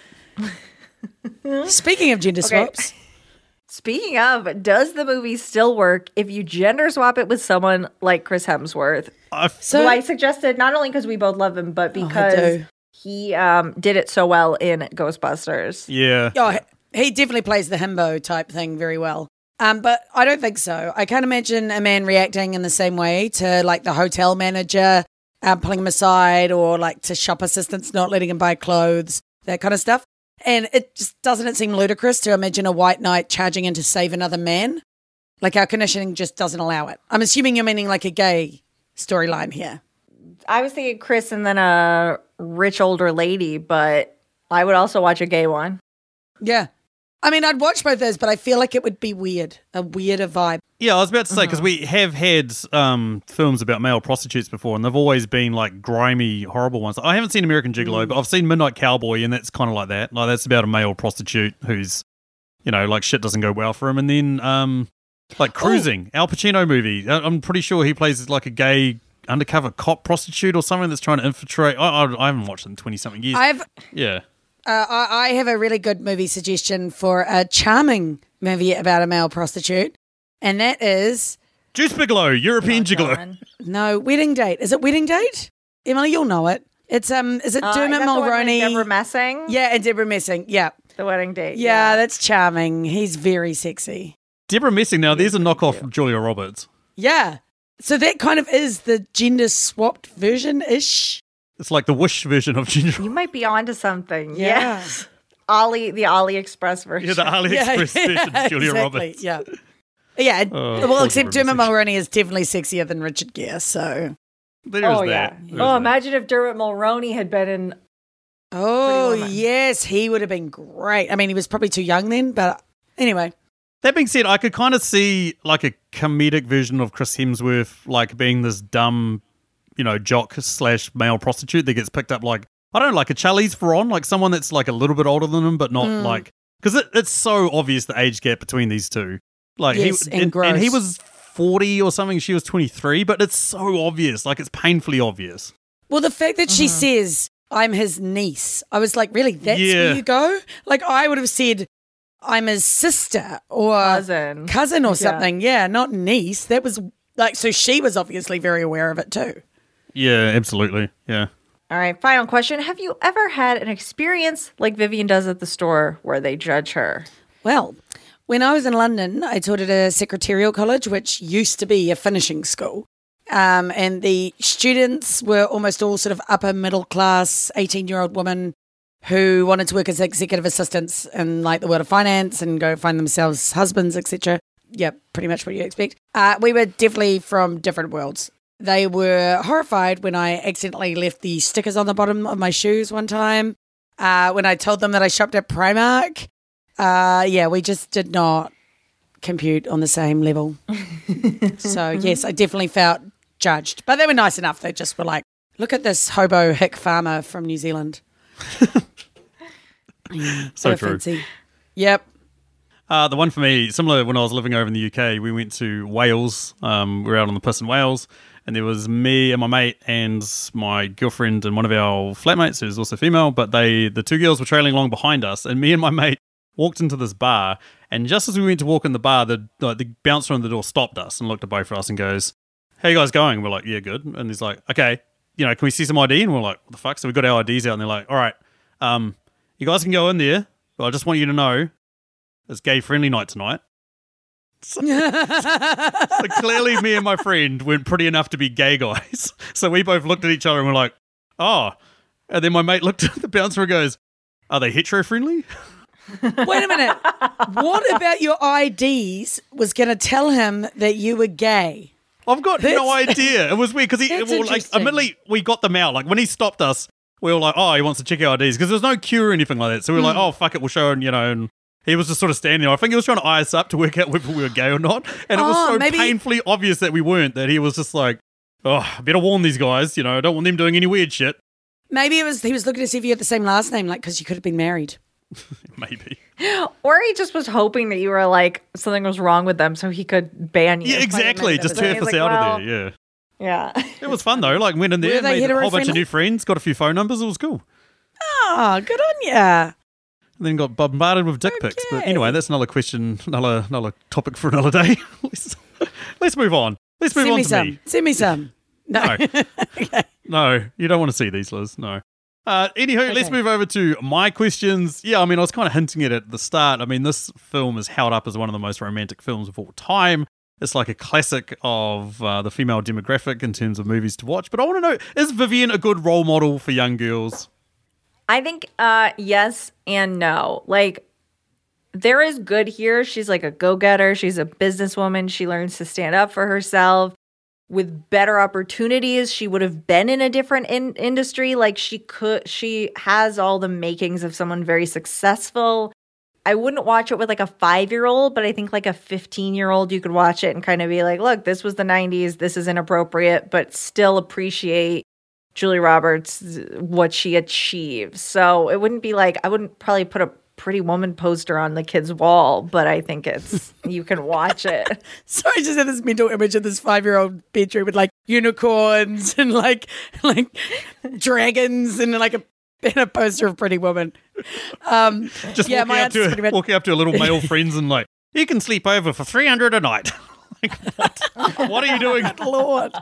Speaking of gender Okay. swaps, Speaking of, does the movie still work if you gender swap it with someone like Chris Hemsworth? I f- so Who I suggested not only because we both love him, but Oh, I because do. he um, did it so well in Ghostbusters. yeah. Oh, he- he definitely plays the himbo type thing very well. Um, but I don't think so. I can't imagine a man reacting in the same way to like the hotel manager um, pulling him aside, or like to shop assistants not letting him buy clothes, that kind of stuff. And it just doesn't it seem ludicrous to imagine a white knight charging in to save another man? Like our conditioning just doesn't allow it. I'm assuming you're meaning like a gay storyline here. I was thinking Chris and then a rich older lady, but I would also watch a gay one. Yeah. I mean, I'd watch both those, but I feel like it would be weird, a weirder vibe. Yeah, I was about to say, because we have had um, films about male prostitutes before, and they've always been like grimy, horrible ones. I haven't seen American Gigolo, but I've seen Midnight Cowboy, and that's kind of like that. Like, that's about a male prostitute who's, you know, like shit doesn't go well for him. And then, um, like, Cruising, Al Pacino movie. I- I'm pretty sure he plays like a gay undercover cop prostitute or something that's trying to infiltrate. I, I, I haven't watched it in twenty-something years. I've yeah. Uh, I, I have a really good movie suggestion for a charming movie about a male prostitute, and that is Juice Bigelow, European Gigolo. John. no Wedding Date. Is it Wedding Date? Emily, you'll know it. It's um, is it Uh, is Dermot that the one with Mulroney? Deborah Messing? Yeah, and Deborah Messing. Yeah, The wedding date. yeah, that's charming. He's very sexy. Deborah Messing, now there's a knockoff of Julia Roberts. Yeah, so that kind of is the gender swapped version ish. It's like the Wish version of Ginger. You might be onto something. Yeah. Yes. Ali, the AliExpress version. Yeah, the AliExpress version of Julia exactly, Roberts. Yeah. Yeah, Oh, well, poor except Deborah Dermot Messing. Mulroney is definitely sexier than Richard Gere, so. There's Oh, that. yeah. There's Oh, that. imagine if Dermot Mulroney had been in. Oh, Pretty Woman. yes, he would have been great. I mean, he was probably too young then, but anyway. That being said, I could kind of see like a comedic version of Chris Hemsworth, like being this dumb, you know, jock slash male prostitute that gets picked up like, I don't know, like a Charlize Theron, like someone that's like a little bit older than him, but not Mm. like, because it, it's so obvious the age gap between these two. Like, Yes, he, and and he gross. was forty or something, she was twenty-three, but it's so obvious, like it's painfully obvious. Well, the fact that Uh-huh. she says, I'm his niece, I was like, really? That's Yeah. where you go? Like, I would have said, I'm his sister or Cousin. cousin or Yeah. something. Yeah, not niece. That was like, so she was obviously very aware of it too. Yeah, absolutely. Yeah. All right, final question. Have you ever had an experience like Vivian does at the store where they judge her? Well, when I was in London, I taught at a secretarial college, which used to be a finishing school. Um, and the students were almost all sort of upper middle class, eighteen-year-old women who wanted to work as executive assistants in like the world of finance and go find themselves husbands, et cetera. Yeah, pretty much what you expect. Uh, we were definitely from different worlds. They were horrified when I accidentally left the stickers on the bottom of my shoes one time. Uh, when I told them that I shopped at Primark. Uh, yeah, we just did not compute on the same level. So, yes, I definitely felt judged. But they were nice enough. They just were like, look at this hobo hick farmer from New Zealand. Yeah, So they were true. fancy. Yep. Uh, the one for me, similar when I was living over in the U K, we went to Wales. Um, we were out on the piss in Wales, and there was me and my mate and my girlfriend and one of our flatmates who's also female, but they, the two girls were trailing along behind us, and me and my mate walked into this bar, and just as we went to walk in the bar, the like, the bouncer on the door stopped us and looked at both of us and goes, "How you guys going?" We're like, "Yeah, good." And he's like, "Okay, you know, can we see some I D?" And we're like, "What the fuck?" So we got our I Ds out, and they're like, "All right, um, you guys can go in there, but I just want you to know it's gay friendly night tonight." So clearly me and my friend weren't pretty enough to be gay guys. So we both looked at each other and were like, "Oh, And then my mate looked at the bouncer and goes, are they hetero-friendly? Wait a minute. What about your I Ds was going to tell him that you were gay? I've got That's- no idea. It was weird because he, That's well, like, interesting. immediately we got them out. Like when he stopped us, we were like, oh, he wants to check our I Ds because there was no queue or anything like that. So we were Hmm. like, oh, fuck it, we'll show him, you know. And he was just sort of standing there. I think he was trying to eye us up to work out whether we were gay or not. And it was Oh, so maybe- painfully obvious that we weren't that he was just like, oh, I better warn these guys. You know, I don't want them doing any weird shit. Maybe it was he was looking to see if you had the same last name, like because you could have been married. Maybe. Or he just was hoping that you were like something was wrong with them, so he could ban you. Yeah, exactly. Just turf us out of there. Yeah. Yeah. It was fun though. Like went in there, Were they made a whole bunch of hetero-friendly? new friends, got a few phone numbers. It was cool. Oh, good on ya. And then got bombarded with dick pics. But Okay. anyway, that's another question, another another topic for another day. let's, let's move on. Let's move Send on me to some. me. Send me some. No. No. No, you don't want to see these, Liz. No. Uh, anywho, let's Okay. move over to my questions. Yeah, I mean, I was kind of hinting at it at the start. I mean, this film is held up as one of the most romantic films of all time. It's like a classic of uh, the female demographic in terms of movies to watch. But I want to know, is Vivian a good role model for young girls? I think uh yes and no. Like there is good here. She's like a go-getter. She's a businesswoman. She learns to stand up for herself. With better opportunities, she would have been in a different in- industry. Like she could, she has all the makings of someone very successful. I wouldn't watch it with like a five-year-old, but I think like a fifteen-year-old, you could watch it and kind of be like, look, this was the nineties. This is inappropriate, but still appreciate Julie Roberts, what she achieves. So it wouldn't be like, I wouldn't probably put a Pretty Woman poster on the kid's wall, but I think it's, you can watch it. So I just had this mental image of this five-year-old bedroom with like unicorns and like like dragons and like a, and a poster of Pretty Woman. Um, Just yeah, walking, my up answer's to, pretty much- walking up to a little male friends and like, you can sleep over for three hundred a night. Like, what? What are you doing? Lord.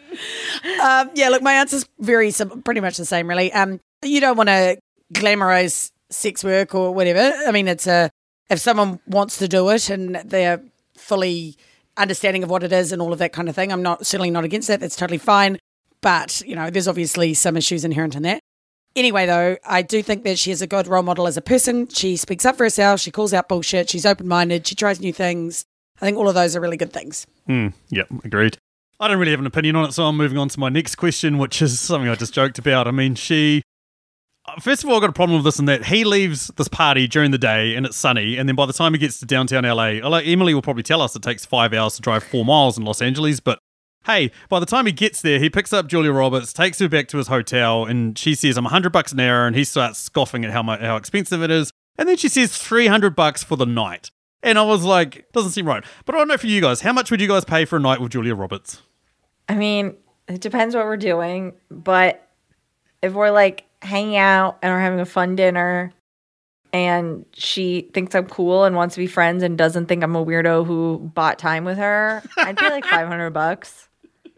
Um, yeah, look, my answer's very sim- pretty much the same, really. Um, you don't want to glamorize sex work or whatever. I mean, it's a if someone wants to do it and they're fully understanding of what it is and all of that kind of thing, I'm not certainly not against that. That's totally fine. But you know, there's obviously some issues inherent in that. Anyway, though, I do think that she is a good role model as a person. She speaks up for herself. She calls out bullshit. She's open-minded. She tries new things. I think all of those are really good things. Hmm. Yep, agreed. I don't really have an opinion on it, so I'm moving on to my next question, which is something I just joked about. I mean, she... First of all, I've got a problem with this in that he leaves this party during the day and it's sunny, and then by the time he gets to downtown L A, like Emily will probably tell us it takes five hours to drive four miles in Los Angeles, but hey, by the time he gets there, he picks up Julia Roberts, takes her back to his hotel, and she says, I'm one hundred bucks an hour, and he starts scoffing at how much, how expensive it is, and then she says three hundred bucks for the night. And I was like, doesn't seem right. But I don't know for you guys, how much would you guys pay for a night with Julia Roberts? I mean, it depends what we're doing, but if we're like hanging out and we're having a fun dinner and she thinks I'm cool and wants to be friends and doesn't think I'm a weirdo who bought time with her, I'd pay like five hundred bucks.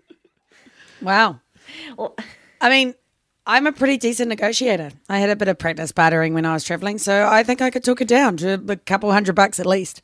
Wow. Well, I mean, I'm a pretty decent negotiator. I had a bit of practice bartering when I was traveling, so I think I could talk it down to a couple hundred bucks at least.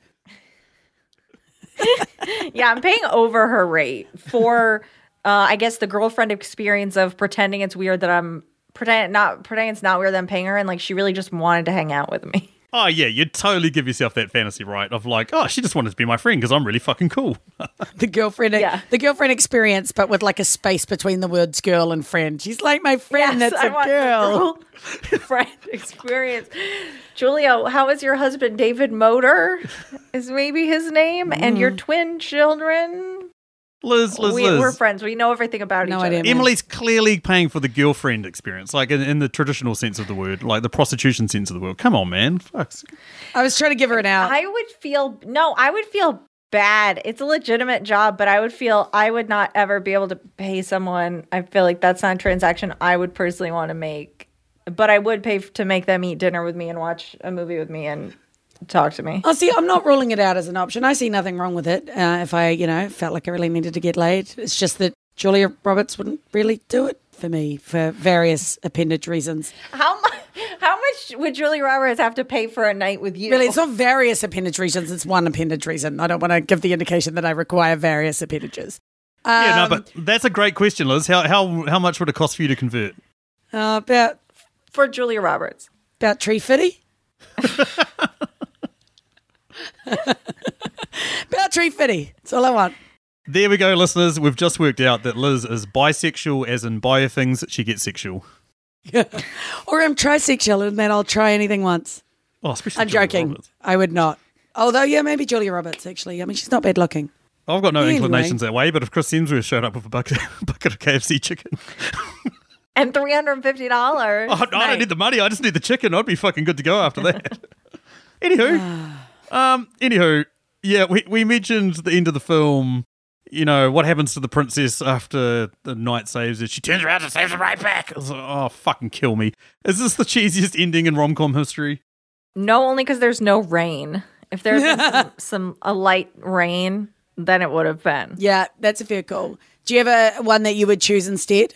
yeah, I'm paying over her rate for, uh, I guess, the girlfriend experience of pretending it's weird that I'm pretend not pretending it's not weird that I'm paying her, and like she really just wanted to hang out with me. Oh, yeah, you'd totally give yourself that fantasy, right? Of like, oh, she just wanted to be my friend because I'm really fucking cool. The girlfriend, Yeah. the girlfriend experience, but with like a space between the words girl and friend. She's like my friend. Yes, that's I a want the girl. girl friend experience. Julia, how is your husband? David Motor is maybe his name, and your twin children. Liz, Liz, we, Liz. We're friends. We know everything about No each idea, other. man. Emily's clearly paying for the girlfriend experience, like in, in the traditional sense of the word, like the prostitution sense of the word. Come on, man. Fucks. I was trying to give her an out. I would feel no. I would feel bad. It's a legitimate job, but I would feel I would not ever be able to pay someone. I feel like that's not a transaction I would personally want to make. But I would pay f- to make them eat dinner with me and watch a movie with me and talk to me. Oh, see, I'm not ruling it out as an option. I see nothing wrong with it. Uh, if I, you know, felt like I really needed to get laid, it's just that Julia Roberts wouldn't really do it for me for various appendage reasons. How much? How much would Julie Roberts have to pay for a night with you? Really, it's not various appendage reasons. It's one appendage reason. I don't want to give the indication that I require various appendages. Um, Yeah, no, but that's a great question, Liz. How how how much would it cost for you to convert? uh, about for Julia Roberts. About Tree Fitty? About Tree Fitty. That's all I want. There we go, listeners. We've just worked out that Liz is bisexual, as in buy her things, she gets sexual. Or I'm trisexual and then I'll try anything once. Oh, especially I'm Julia joking. Roberts. I would not. Although, yeah, maybe Julia Roberts, actually. I mean, she's not bad looking. I've got no Anyway. inclinations that way, but if Chris Hemsworth showed up with a bucket, bucket of K F C chicken. And three hundred fifty dollars. Oh, no, I don't need the money. I just need the chicken. I'd be fucking good to go after that. Anywho, um, anywho, yeah, we, we mentioned the end of the film. You know, what happens to the princess after the knight saves her? She turns around and saves her right back. I was like, oh, fucking kill me. Is this the cheesiest ending in rom-com history? No, only because there's no rain. If there's been some, some a light rain, then it would have been. Yeah, that's a fair call. Do you have a one that you would choose instead?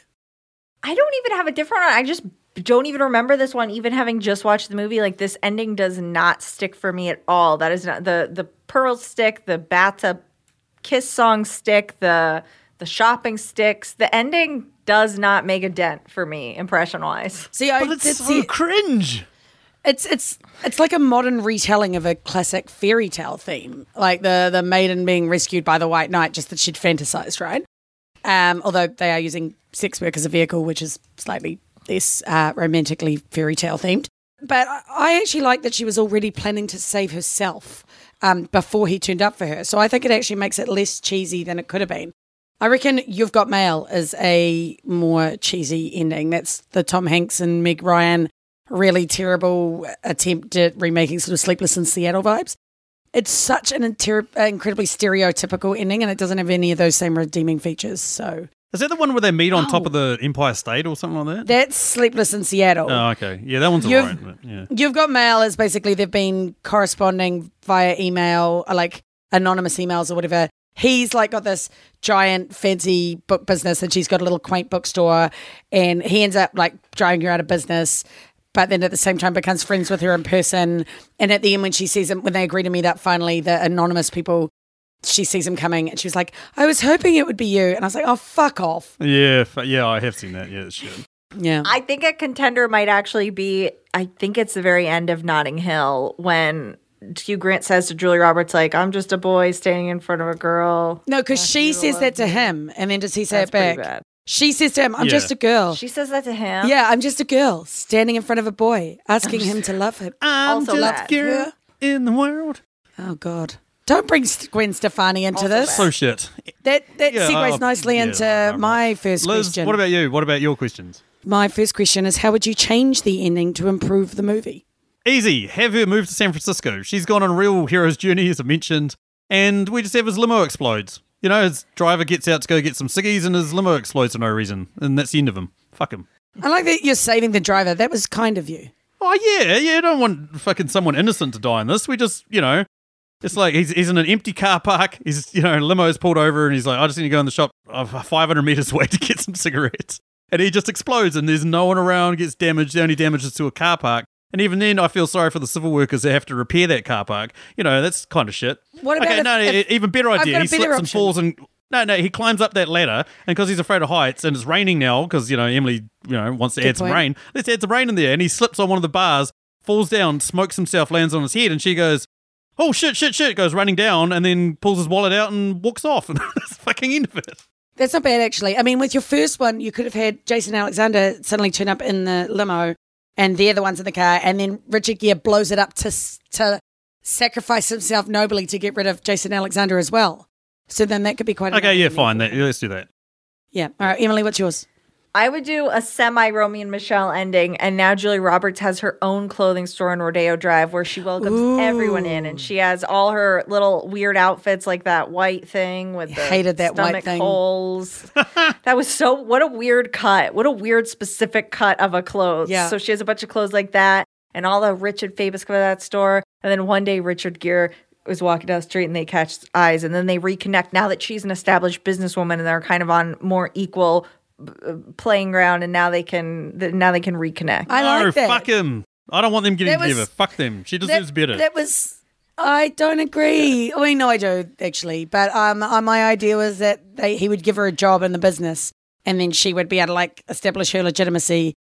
I don't even have a different one. I just don't even remember this one, even having just watched the movie. Like, this ending does not stick for me at all. That is not the the pearl stick, the bathtub kiss song stick, the the shopping sticks. The ending does not make a dent for me, impression wise. See, I But it's did so see cringe. It's it's it's like a modern retelling of a classic fairy tale theme, like the the maiden being rescued by the White Knight, just that she'd fantasized, right? Um, although they are using sex work as a vehicle, which is slightly less uh, romantically fairy tale themed. But I, I actually like that she was already planning to save herself um, before he turned up for her. So I think it actually makes it less cheesy than it could have been. I reckon You've Got Mail is a more cheesy ending. That's the Tom Hanks and Meg Ryan really terrible attempt at remaking sort of Sleepless in Seattle vibes. It's such an inter- incredibly stereotypical ending, and it doesn't have any of those same redeeming features. So Is that the one where they meet on Oh. top of the Empire State or something like that? that's Sleepless in Seattle. Oh, okay. Yeah, that one's You've- alright. but Yeah. You've Got Mail is basically they've been corresponding via email, or like anonymous emails or whatever. He's like got this giant fancy book business, and she's got a little quaint bookstore, and he ends up like driving her out of business. But then at the same time becomes friends with her in person. And at the end, when she sees him, when they agree to meet up finally, the anonymous people, she sees him coming and she was like, I was hoping it would be you. And I was like, oh, fuck off. Yeah, f- yeah, I have seen that. Yeah, it's shit. Yeah. I think a contender might actually be, I think it's the very end of Notting Hill when Hugh Grant says to Julia Roberts, like, I'm just a boy standing in front of a girl. No, because she you says love that to me. him. And then does he say That's it back? pretty bad. She says to him, I'm Yeah. just a girl. She says that to him. yeah, I'm just a girl standing in front of a boy, asking him to love him. I'm Also just bad. girl in the world. Oh, God. Don't bring Gwen Stefani into Also this. So shit. That that Yeah, segues uh, nicely yeah, into right, right. my first Liz, question. what about you? What about your questions? My first question is, how would you change the ending to improve the movie? Easy. Have her move to San Francisco. She's gone on a real hero's journey, as I mentioned, and we just have his limo explodes. You know, his driver gets out to go get some ciggies and his limo explodes for no reason. And that's the end of him. Fuck him. I like that you're saving the driver. That was kind of you. Oh, yeah, yeah, I don't want fucking someone innocent to die in this. We just, you know, it's like he's, he's in an empty car park. He's, you know, limo's pulled over and he's like, I just need to go in the shop uh, five hundred meters away to get some cigarettes. And he just explodes and there's no one around, gets damaged. The only damage is to a car park. And even then, I feel sorry for the civil workers that have to repair that car park. You know, that's kind of shit. What about okay, if- no, if- even better I've idea. got a He better slips and option. falls and no, no, he climbs up that ladder, and because he's afraid of heights, and it's raining now, because you know Emily, you know, wants to Good add some point. rain. Let's add some rain in there, and he slips on one of the bars, falls down, smokes himself, lands on his head, and she goes, "Oh shit, shit, shit!" Goes running down, and then pulls his wallet out and walks off, and that's the fucking end of it. That's not bad, actually. I mean, with your first one, you could have had Jason Alexander suddenly turn up in the limo, and they're the ones in the car, and then Richard Gere blows it up to to sacrifice himself nobly to get rid of Jason Alexander as well. So then that could be quite. a Okay, nice yeah, ending. fine. That, let's do that. Yeah. All right, Emily, what's yours? I would do a semi Romeo and Michelle ending, and now Julia Roberts has her own clothing store in Rodeo Drive where she welcomes Ooh. everyone in, and she has all her little weird outfits, like that white thing with the Hated that white stomach thing. holes. That was so. What a weird cut! What a weird specific cut of a clothes. Yeah. So she has a bunch of clothes like that, and all the rich and famous come to that store. And then one day, Richard Gere was walking down the street, and they catch eyes, and then they reconnect. Now that she's an established businesswoman, and they're kind of on more equal playing ground, and now they can th- now they can reconnect. I no, like that. fuck him. I don't want them getting That was- together. Fuck them. She deserves that, better. That was. I don't agree. I mean, no, I do actually. But um, uh, my idea was that they, he would give her a job in the business, and then she would be able to like establish her legitimacy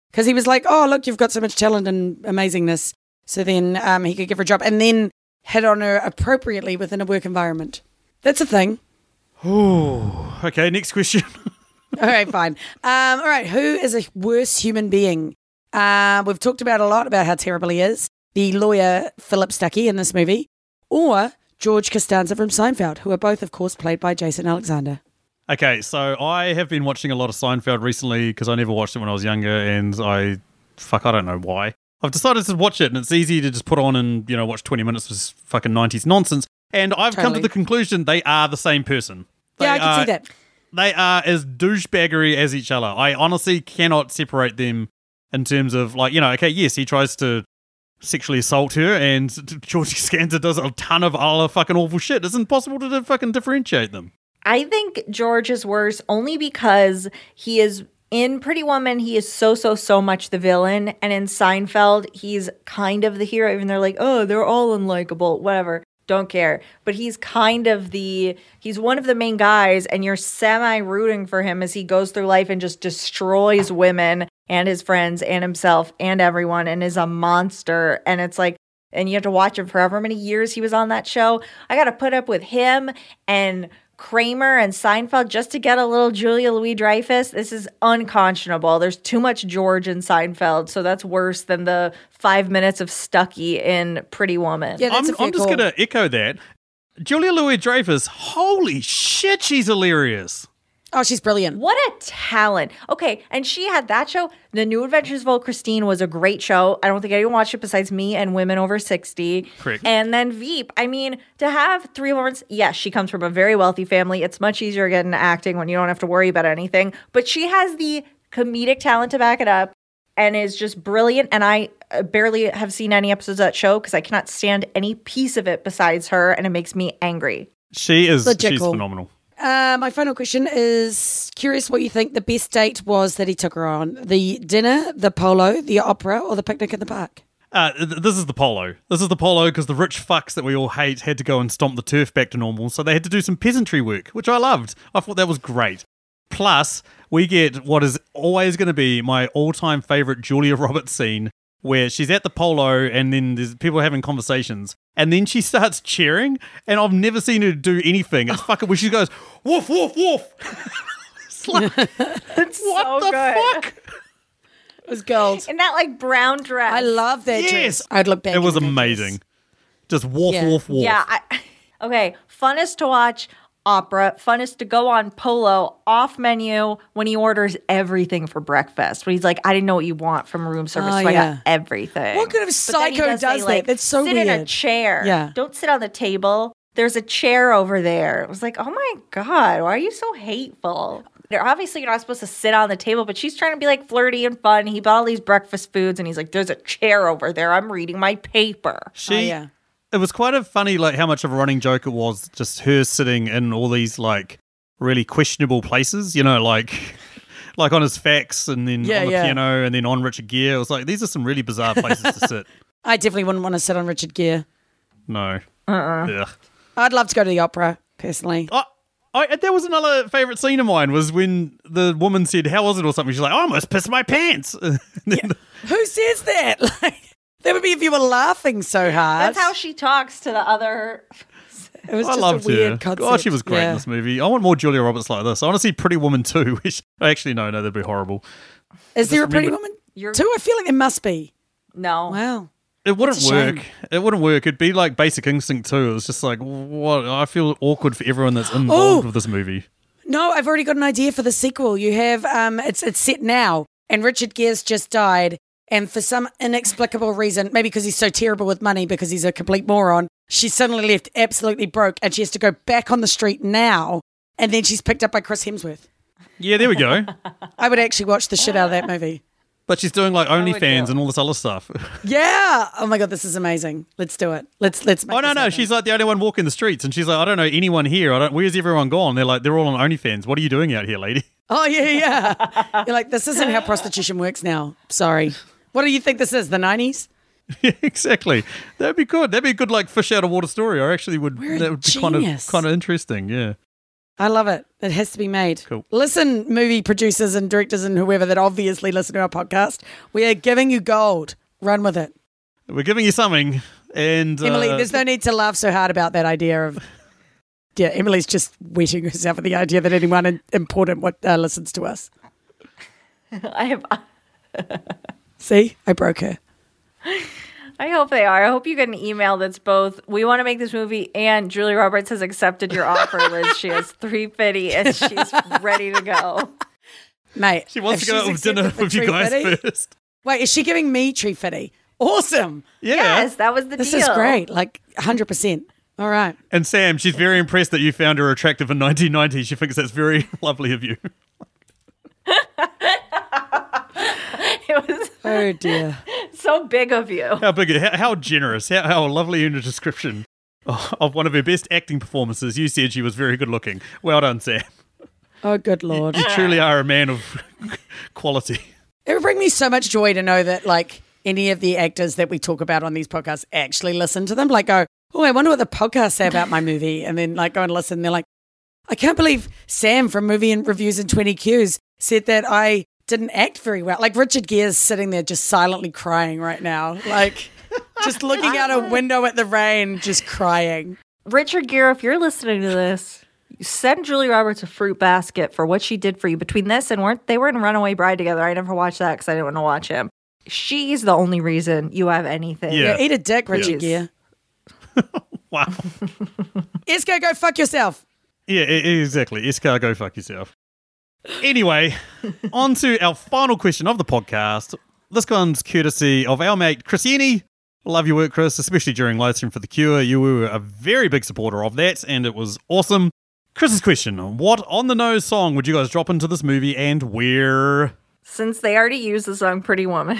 Because he was like, oh, look, you've got so much talent and amazingness. So then um, he could give her a job and then hit on her appropriately within a work environment. That's a thing. Ooh. Okay, next question. All right, fine. Um, all right, who is a worse human being? Uh, we've talked about a lot about how terrible he is. The lawyer Philip Stuckey in this movie, or George Costanza from Seinfeld, who are both, of course, played by Jason Alexander. Okay, so I have been watching a lot of Seinfeld recently because I never watched it when I was younger, and I, fuck, I don't know why. I've decided to watch it, and it's easy to just put on and, you know, watch twenty minutes of fucking nineties nonsense. And I've Totally. come to the conclusion they are the same person. They Yeah, I can are, see that. They are as douchebaggery as each other. I honestly cannot separate them in terms of, like, you know, okay, yes, he tries to sexually assault her, and George Costanza does a ton of other fucking awful shit. It's impossible to fucking differentiate them. I think George is worse only because he is in Pretty Woman, he is so, so, so much the villain. And in Seinfeld, he's kind of the hero. Even they're like, oh, they're all unlikable, whatever. Don't care. But he's kind of the, he's one of the main guys, and you're semi-rooting for him as he goes through life and just destroys women and his friends and himself and everyone and is a monster. And it's like, and you have to watch him for however many years he was on that show. I got to put up with him and Kramer and Seinfeld just to get a little Julia Louis-Dreyfus. This is unconscionable. There's too much George in Seinfeld, so that's worse than the five minutes of Stuckey in Pretty Woman. Yeah, that's I'm, a fair I'm just call. going to echo that. Julia Louis-Dreyfus, holy shit, she's hilarious. Oh, she's brilliant. What a talent. Okay, and she had that show. The New Adventures of Old Christine was a great show. I don't think anyone watched it besides me and women over sixty. Correct. And then Veep. I mean, to have three women, yes, she comes from a very wealthy family. It's much easier to get into acting when you don't have to worry about anything. But she has the comedic talent to back it up and is just brilliant. And I uh, barely have seen any episodes of that show because I cannot stand any piece of it besides her, and it makes me angry. She is, Legit she's cool. phenomenal. Uh, my final question is curious what you think the best date was that he took her on. The dinner, the polo, the opera, or the picnic in the park? Uh, th- this is the polo. This is the polo because the rich fucks that we all hate had to go and stomp the turf back to normal, so they had to do some peasantry work, which I loved. I thought that was great. Plus, we get what is always going to be my all-time favorite Julia Roberts scene, where she's at the polo and then there's people having conversations, and then she starts cheering, and I've never seen her do anything. It's fucking where she goes, woof, woof, woof. It's like, It's what so the good. fuck? It was gold. In that like brown dress. I love that Yes. dress. I'd look back. It was in that amazing. dress. Just woof, Yeah. woof, woof. Yeah. I, okay. Funnest to watch opera. Funnest to go on polo off menu when he orders everything for breakfast. When he's like, I didn't know what you want from room service, Oh, so I yeah. got everything. What kind of But then he psycho does say, that? like, That's so sit in a weird. chair. Yeah. Don't sit on the table. There's a chair over there. It was like, oh my God, why are you so hateful? They're obviously you're not supposed to sit on the table, but she's trying to be like flirty and fun. He bought all these breakfast foods and he's like, there's a chair over there. I'm reading my paper. She, Oh, yeah. It was quite a funny, like, how much of a running joke it was, just her sitting in all these, like, really questionable places, you know, like like on his fax and then Yeah, on the yeah. piano and then on Richard Gere. It was like, these are some really bizarre places to sit. I definitely wouldn't want to sit on Richard Gere. No. Uh-uh. I'd love to go to the opera, personally. Oh, I, there was another favourite scene of mine was when the woman said, how was it or something? She's like, I almost pissed my pants. And then Who says that? Like, that would be if you were laughing so hard. That's how she talks to the other. it was I just loved a weird her. concept. God, she was great Yeah. in this movie. I want more Julia Roberts like this. I want to see Pretty Woman two. Which actually, no, no, that'd be horrible. Is there a Pretty really- Woman You're- too? I feel like there must be. No. Wow. It wouldn't That's a shame. work. It wouldn't work. It'd be like Basic Instinct too. It was just like, what? I feel awkward for everyone that's involved Oh. with this movie. No, I've already got an idea for the sequel. You have um, it's it's set now, and Richard Gere's just died, and for some inexplicable reason, maybe because he's so terrible with money, because he's a complete moron, she's suddenly left absolutely broke, and she has to go back on the street now, and then she's picked up by Chris Hemsworth. Yeah, there we go. I would actually watch the shit out of that movie. But she's doing like would OnlyFans do. and all this other stuff. Yeah. Oh my god, this is amazing. Let's do it. Let's let's. Make Oh no, this no, happen. she's like the only one walking the streets, and she's like, I don't know anyone here. I don't. Where's everyone gone? They're like, they're all on OnlyFans. What are you doing out here, lady? Oh yeah, yeah. You're like, this isn't how prostitution works now. Sorry. What do you think this is? The nineties? Yeah, exactly. That'd be good. That'd be a good like fish out of water story. I actually would. We're a that would be kind of genius. kind of interesting. Yeah. I love it. It has to be made. Cool. Listen, movie producers and directors and whoever that obviously listen to our podcast, we are giving you gold. Run with it. We're giving you something. And Emily, uh, there's no need to laugh so hard about that idea of... Yeah, Emily's just wetting herself at the idea that anyone important what, uh, listens to us. I have. See? I broke her. I hope they are. I hope you get an email that's both, we want to make this movie and Julia Roberts has accepted your offer, Liz. She has three fifty and she's ready to go. Mate. she wants if to go out she's with dinner accepted with you for guys Tree Fitty- first. Wait, is she giving me Tree Fitty? Awesome. Yeah. Yes, that was the This deal. is great. Like one hundred percent. All right. And Sam, she's very impressed that you found her attractive in nineteen ninety. She thinks that's very lovely of you. It was Oh, dear. so big of you. How big, how, how generous, how, how lovely in a description of one of her best acting performances. You said she was very good looking. Well done, Sam. Oh, good Lord. You truly are a man of quality. It would bring me so much joy to know that, like, any of the actors that we talk about on these podcasts actually listen to them. Like, go, oh, I wonder what the podcasts say about my movie. And then, like, go and listen. And they're like, I can't believe Sam from Movie and Reviews in twenty Qs said that I didn't act very well. Like, Richard Gere's sitting there just silently crying right now. Like, just looking out a window at the rain, just crying. Richard Gere, if you're listening to this, send Julia Roberts a fruit basket for what she did for you. Between this and weren't they were in Runaway Bride together. I never watched that because I didn't want to watch him. She's the only reason you have anything. Yeah. Yeah, eat a dick, Richard Please. Gere. Wow. Iska, go fuck yourself. Yeah, e- exactly. Iska, go fuck yourself. Anyway, on to our final question of the podcast. This one's courtesy of our mate Chris Yenny. Love your work, Chris, especially during Livestream for the Cure. You were a very big supporter of that, and it was awesome. Chris's question, what on-the-nose song would you guys drop into this movie and where? Since they already used the song Pretty Woman,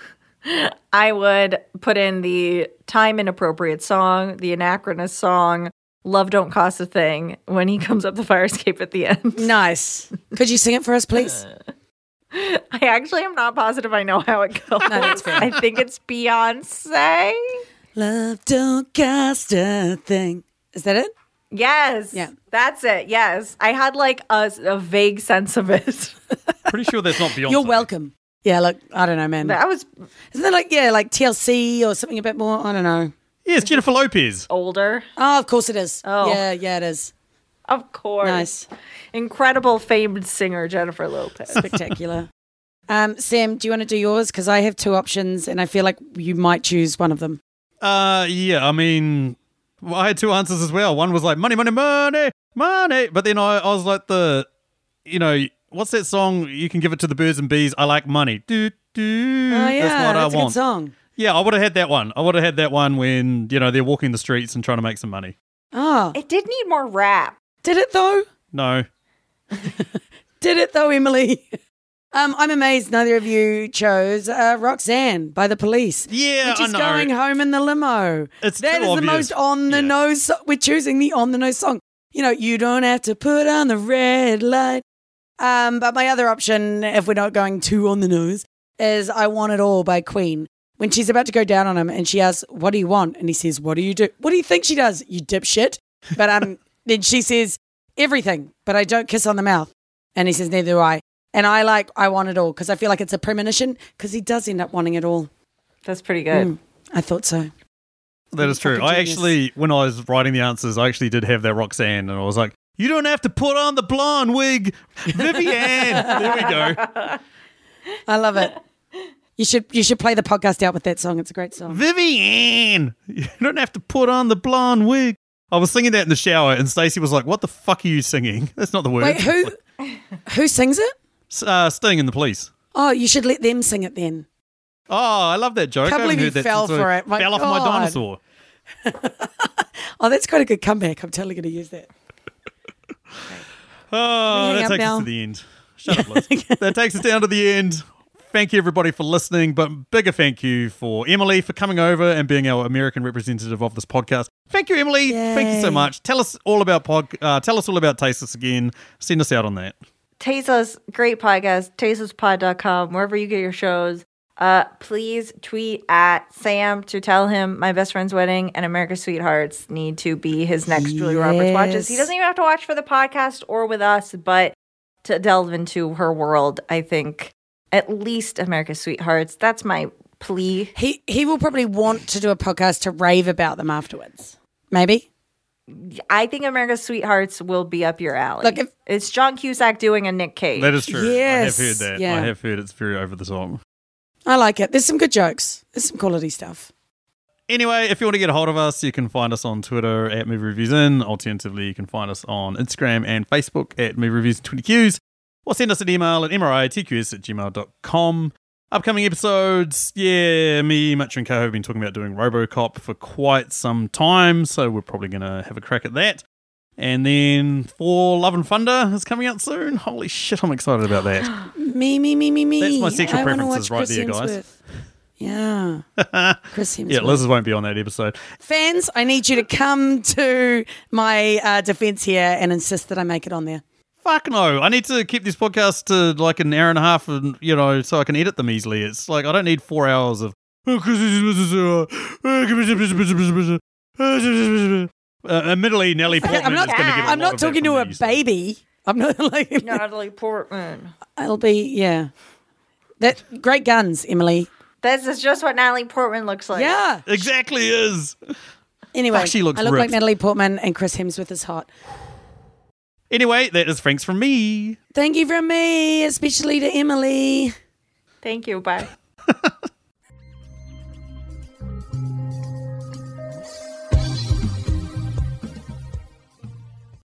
I would put in the time inappropriate song, the anachronist song, Love Don't Cost a Thing, when he comes up the fire escape at the end. Nice. Could you sing it for us, please? I actually am not positive I know how it goes. No, that's fair. I think it's Beyonce. Love don't cost a thing. Is that it? Yes. Yeah. That's it. Yes. I had like a, a vague sense of it. Pretty sure that's not Beyonce. You're welcome. Yeah, look, I don't know, man. That was Isn't that like, yeah, like T L C or something a bit more? I don't know. Yeah, it's Jennifer Lopez. older. Oh, of course it is. Oh. Yeah, yeah, it is. Of course. Nice. Incredible famed singer Jennifer Lopez. Spectacular. um, Sam, do you want to do yours? Because I have two options and I feel like you might choose one of them. Uh, yeah, I mean, well, I had two answers as well. One was like, money, money, money, money. But then I, I was like the, you know, what's that song? You can give it to the birds and bees. I like money. Do, do. Oh, yeah, that's what that's I a want. good song. Yeah, I would have had that one. I would have had that one when, you know, they're walking the streets and trying to make some money. Oh, It did need more rap. did it though? No. Did it though, Emily? um, I'm amazed neither of you chose uh, Roxanne by The Police. Yeah, Which I is know. going home in the limo. It's That too is the obvious. most on the Yeah. nose. So- we're choosing the on the nose song. You know, you don't have to put on the red light. Um, but my other option, if we're not going too on the nose, is I Want It All by Queen. When she's about to go down on him and she asks, what do you want? And he says, what do you do? What do you think she does? You dipshit. But um, then she says, everything, but I don't kiss on the mouth. And he says, neither do I. And I like, I want it all because I feel like it's a premonition because he does end up wanting it all. That's pretty good. Mm, I thought so. That is true. Fucking I genius. actually, when I was writing the answers, I actually did have that Roxanne, and I was like, you don't have to put on the blonde wig, Vivienne. There we go. I love it. You should you should play the podcast out with that song. It's a great song. Vivienne. You don't have to put on the blonde wig. I was singing that in the shower, and Stacey was like, what the fuck are you singing? That's not the word. Wait, who who sings it? Uh, Sting and the Police. Oh, you should let them sing it then. Oh, I love that joke. Can't I haven't believe heard you that fell since I for it. My fell off my God. dinosaur. Oh, that's quite a good comeback. I'm totally going to use that. Oh, hang that up takes now? us to the end. Shut up, Liz. That takes us down to the end. Thank you, everybody, for listening, but bigger thank you for Emily for coming over and being our American representative of this podcast. Thank you, Emily. Thank you so Yay. much. Tell us all about pod. Uh, tell us all about Taste Us Again. Send us out on that. Taste Us, great podcast, taste us pod dot com, wherever you get your shows. Uh, please tweet at Sam to tell him My Best Friend's Wedding and America's Sweethearts need to be his next Julia Roberts watches. He doesn't even have to watch for the podcast or with us, but to delve into her world, I think at least America's Sweethearts. That's my plea. He he will probably want to do a podcast to rave about them afterwards. Maybe. I think America's Sweethearts will be up your alley. Look, if- it's John Cusack doing a Nick Cage. That is true. Yes, I have heard that. yeah. I have heard it's very over the top. I like it. There's some good jokes. There's some quality stuff. Anyway, if you want to get a hold of us, you can find us on Twitter at Movie Reviews In. Alternatively, you can find us on Instagram and Facebook at Movie Reviews in twenty Qs. Or send us an email at m r i t q s at gmail dot com. Upcoming episodes, yeah, me, Mitch and Co have been talking about doing RoboCop for quite some time, so we're probably going to have a crack at that. And then For Love and Thunder is coming out soon. Holy shit, I'm excited about that. Me, me, me, me, me. That's my sexual I wanna preferences watch right Chris there, guys. Hemsworth. Yeah. Chris Hemsworth. Yeah, Liz won't be on that episode. Fans, I need you to come to my uh, defense here and insist that I make it on there. Fuck no. I need to keep this podcast to like an hour and a half, and you know, so I can edit them easily. It's like I don't need four hours of. Uh, admittedly, Nellie Portman I'm not, is going to get a I'm lot not of that talking from to a me, so- baby. I'm not like. Natalie Portman. It'll be, yeah. That great guns, Emily. This is just what Natalie Portman looks like. Yeah. Exactly is. Anyway, Fuck, she looks I look like ripped. Natalie Portman and Chris Hemsworth is hot. Anyway, that is thanks from me. Thank you from me, especially to Emily. Thank you. Bye.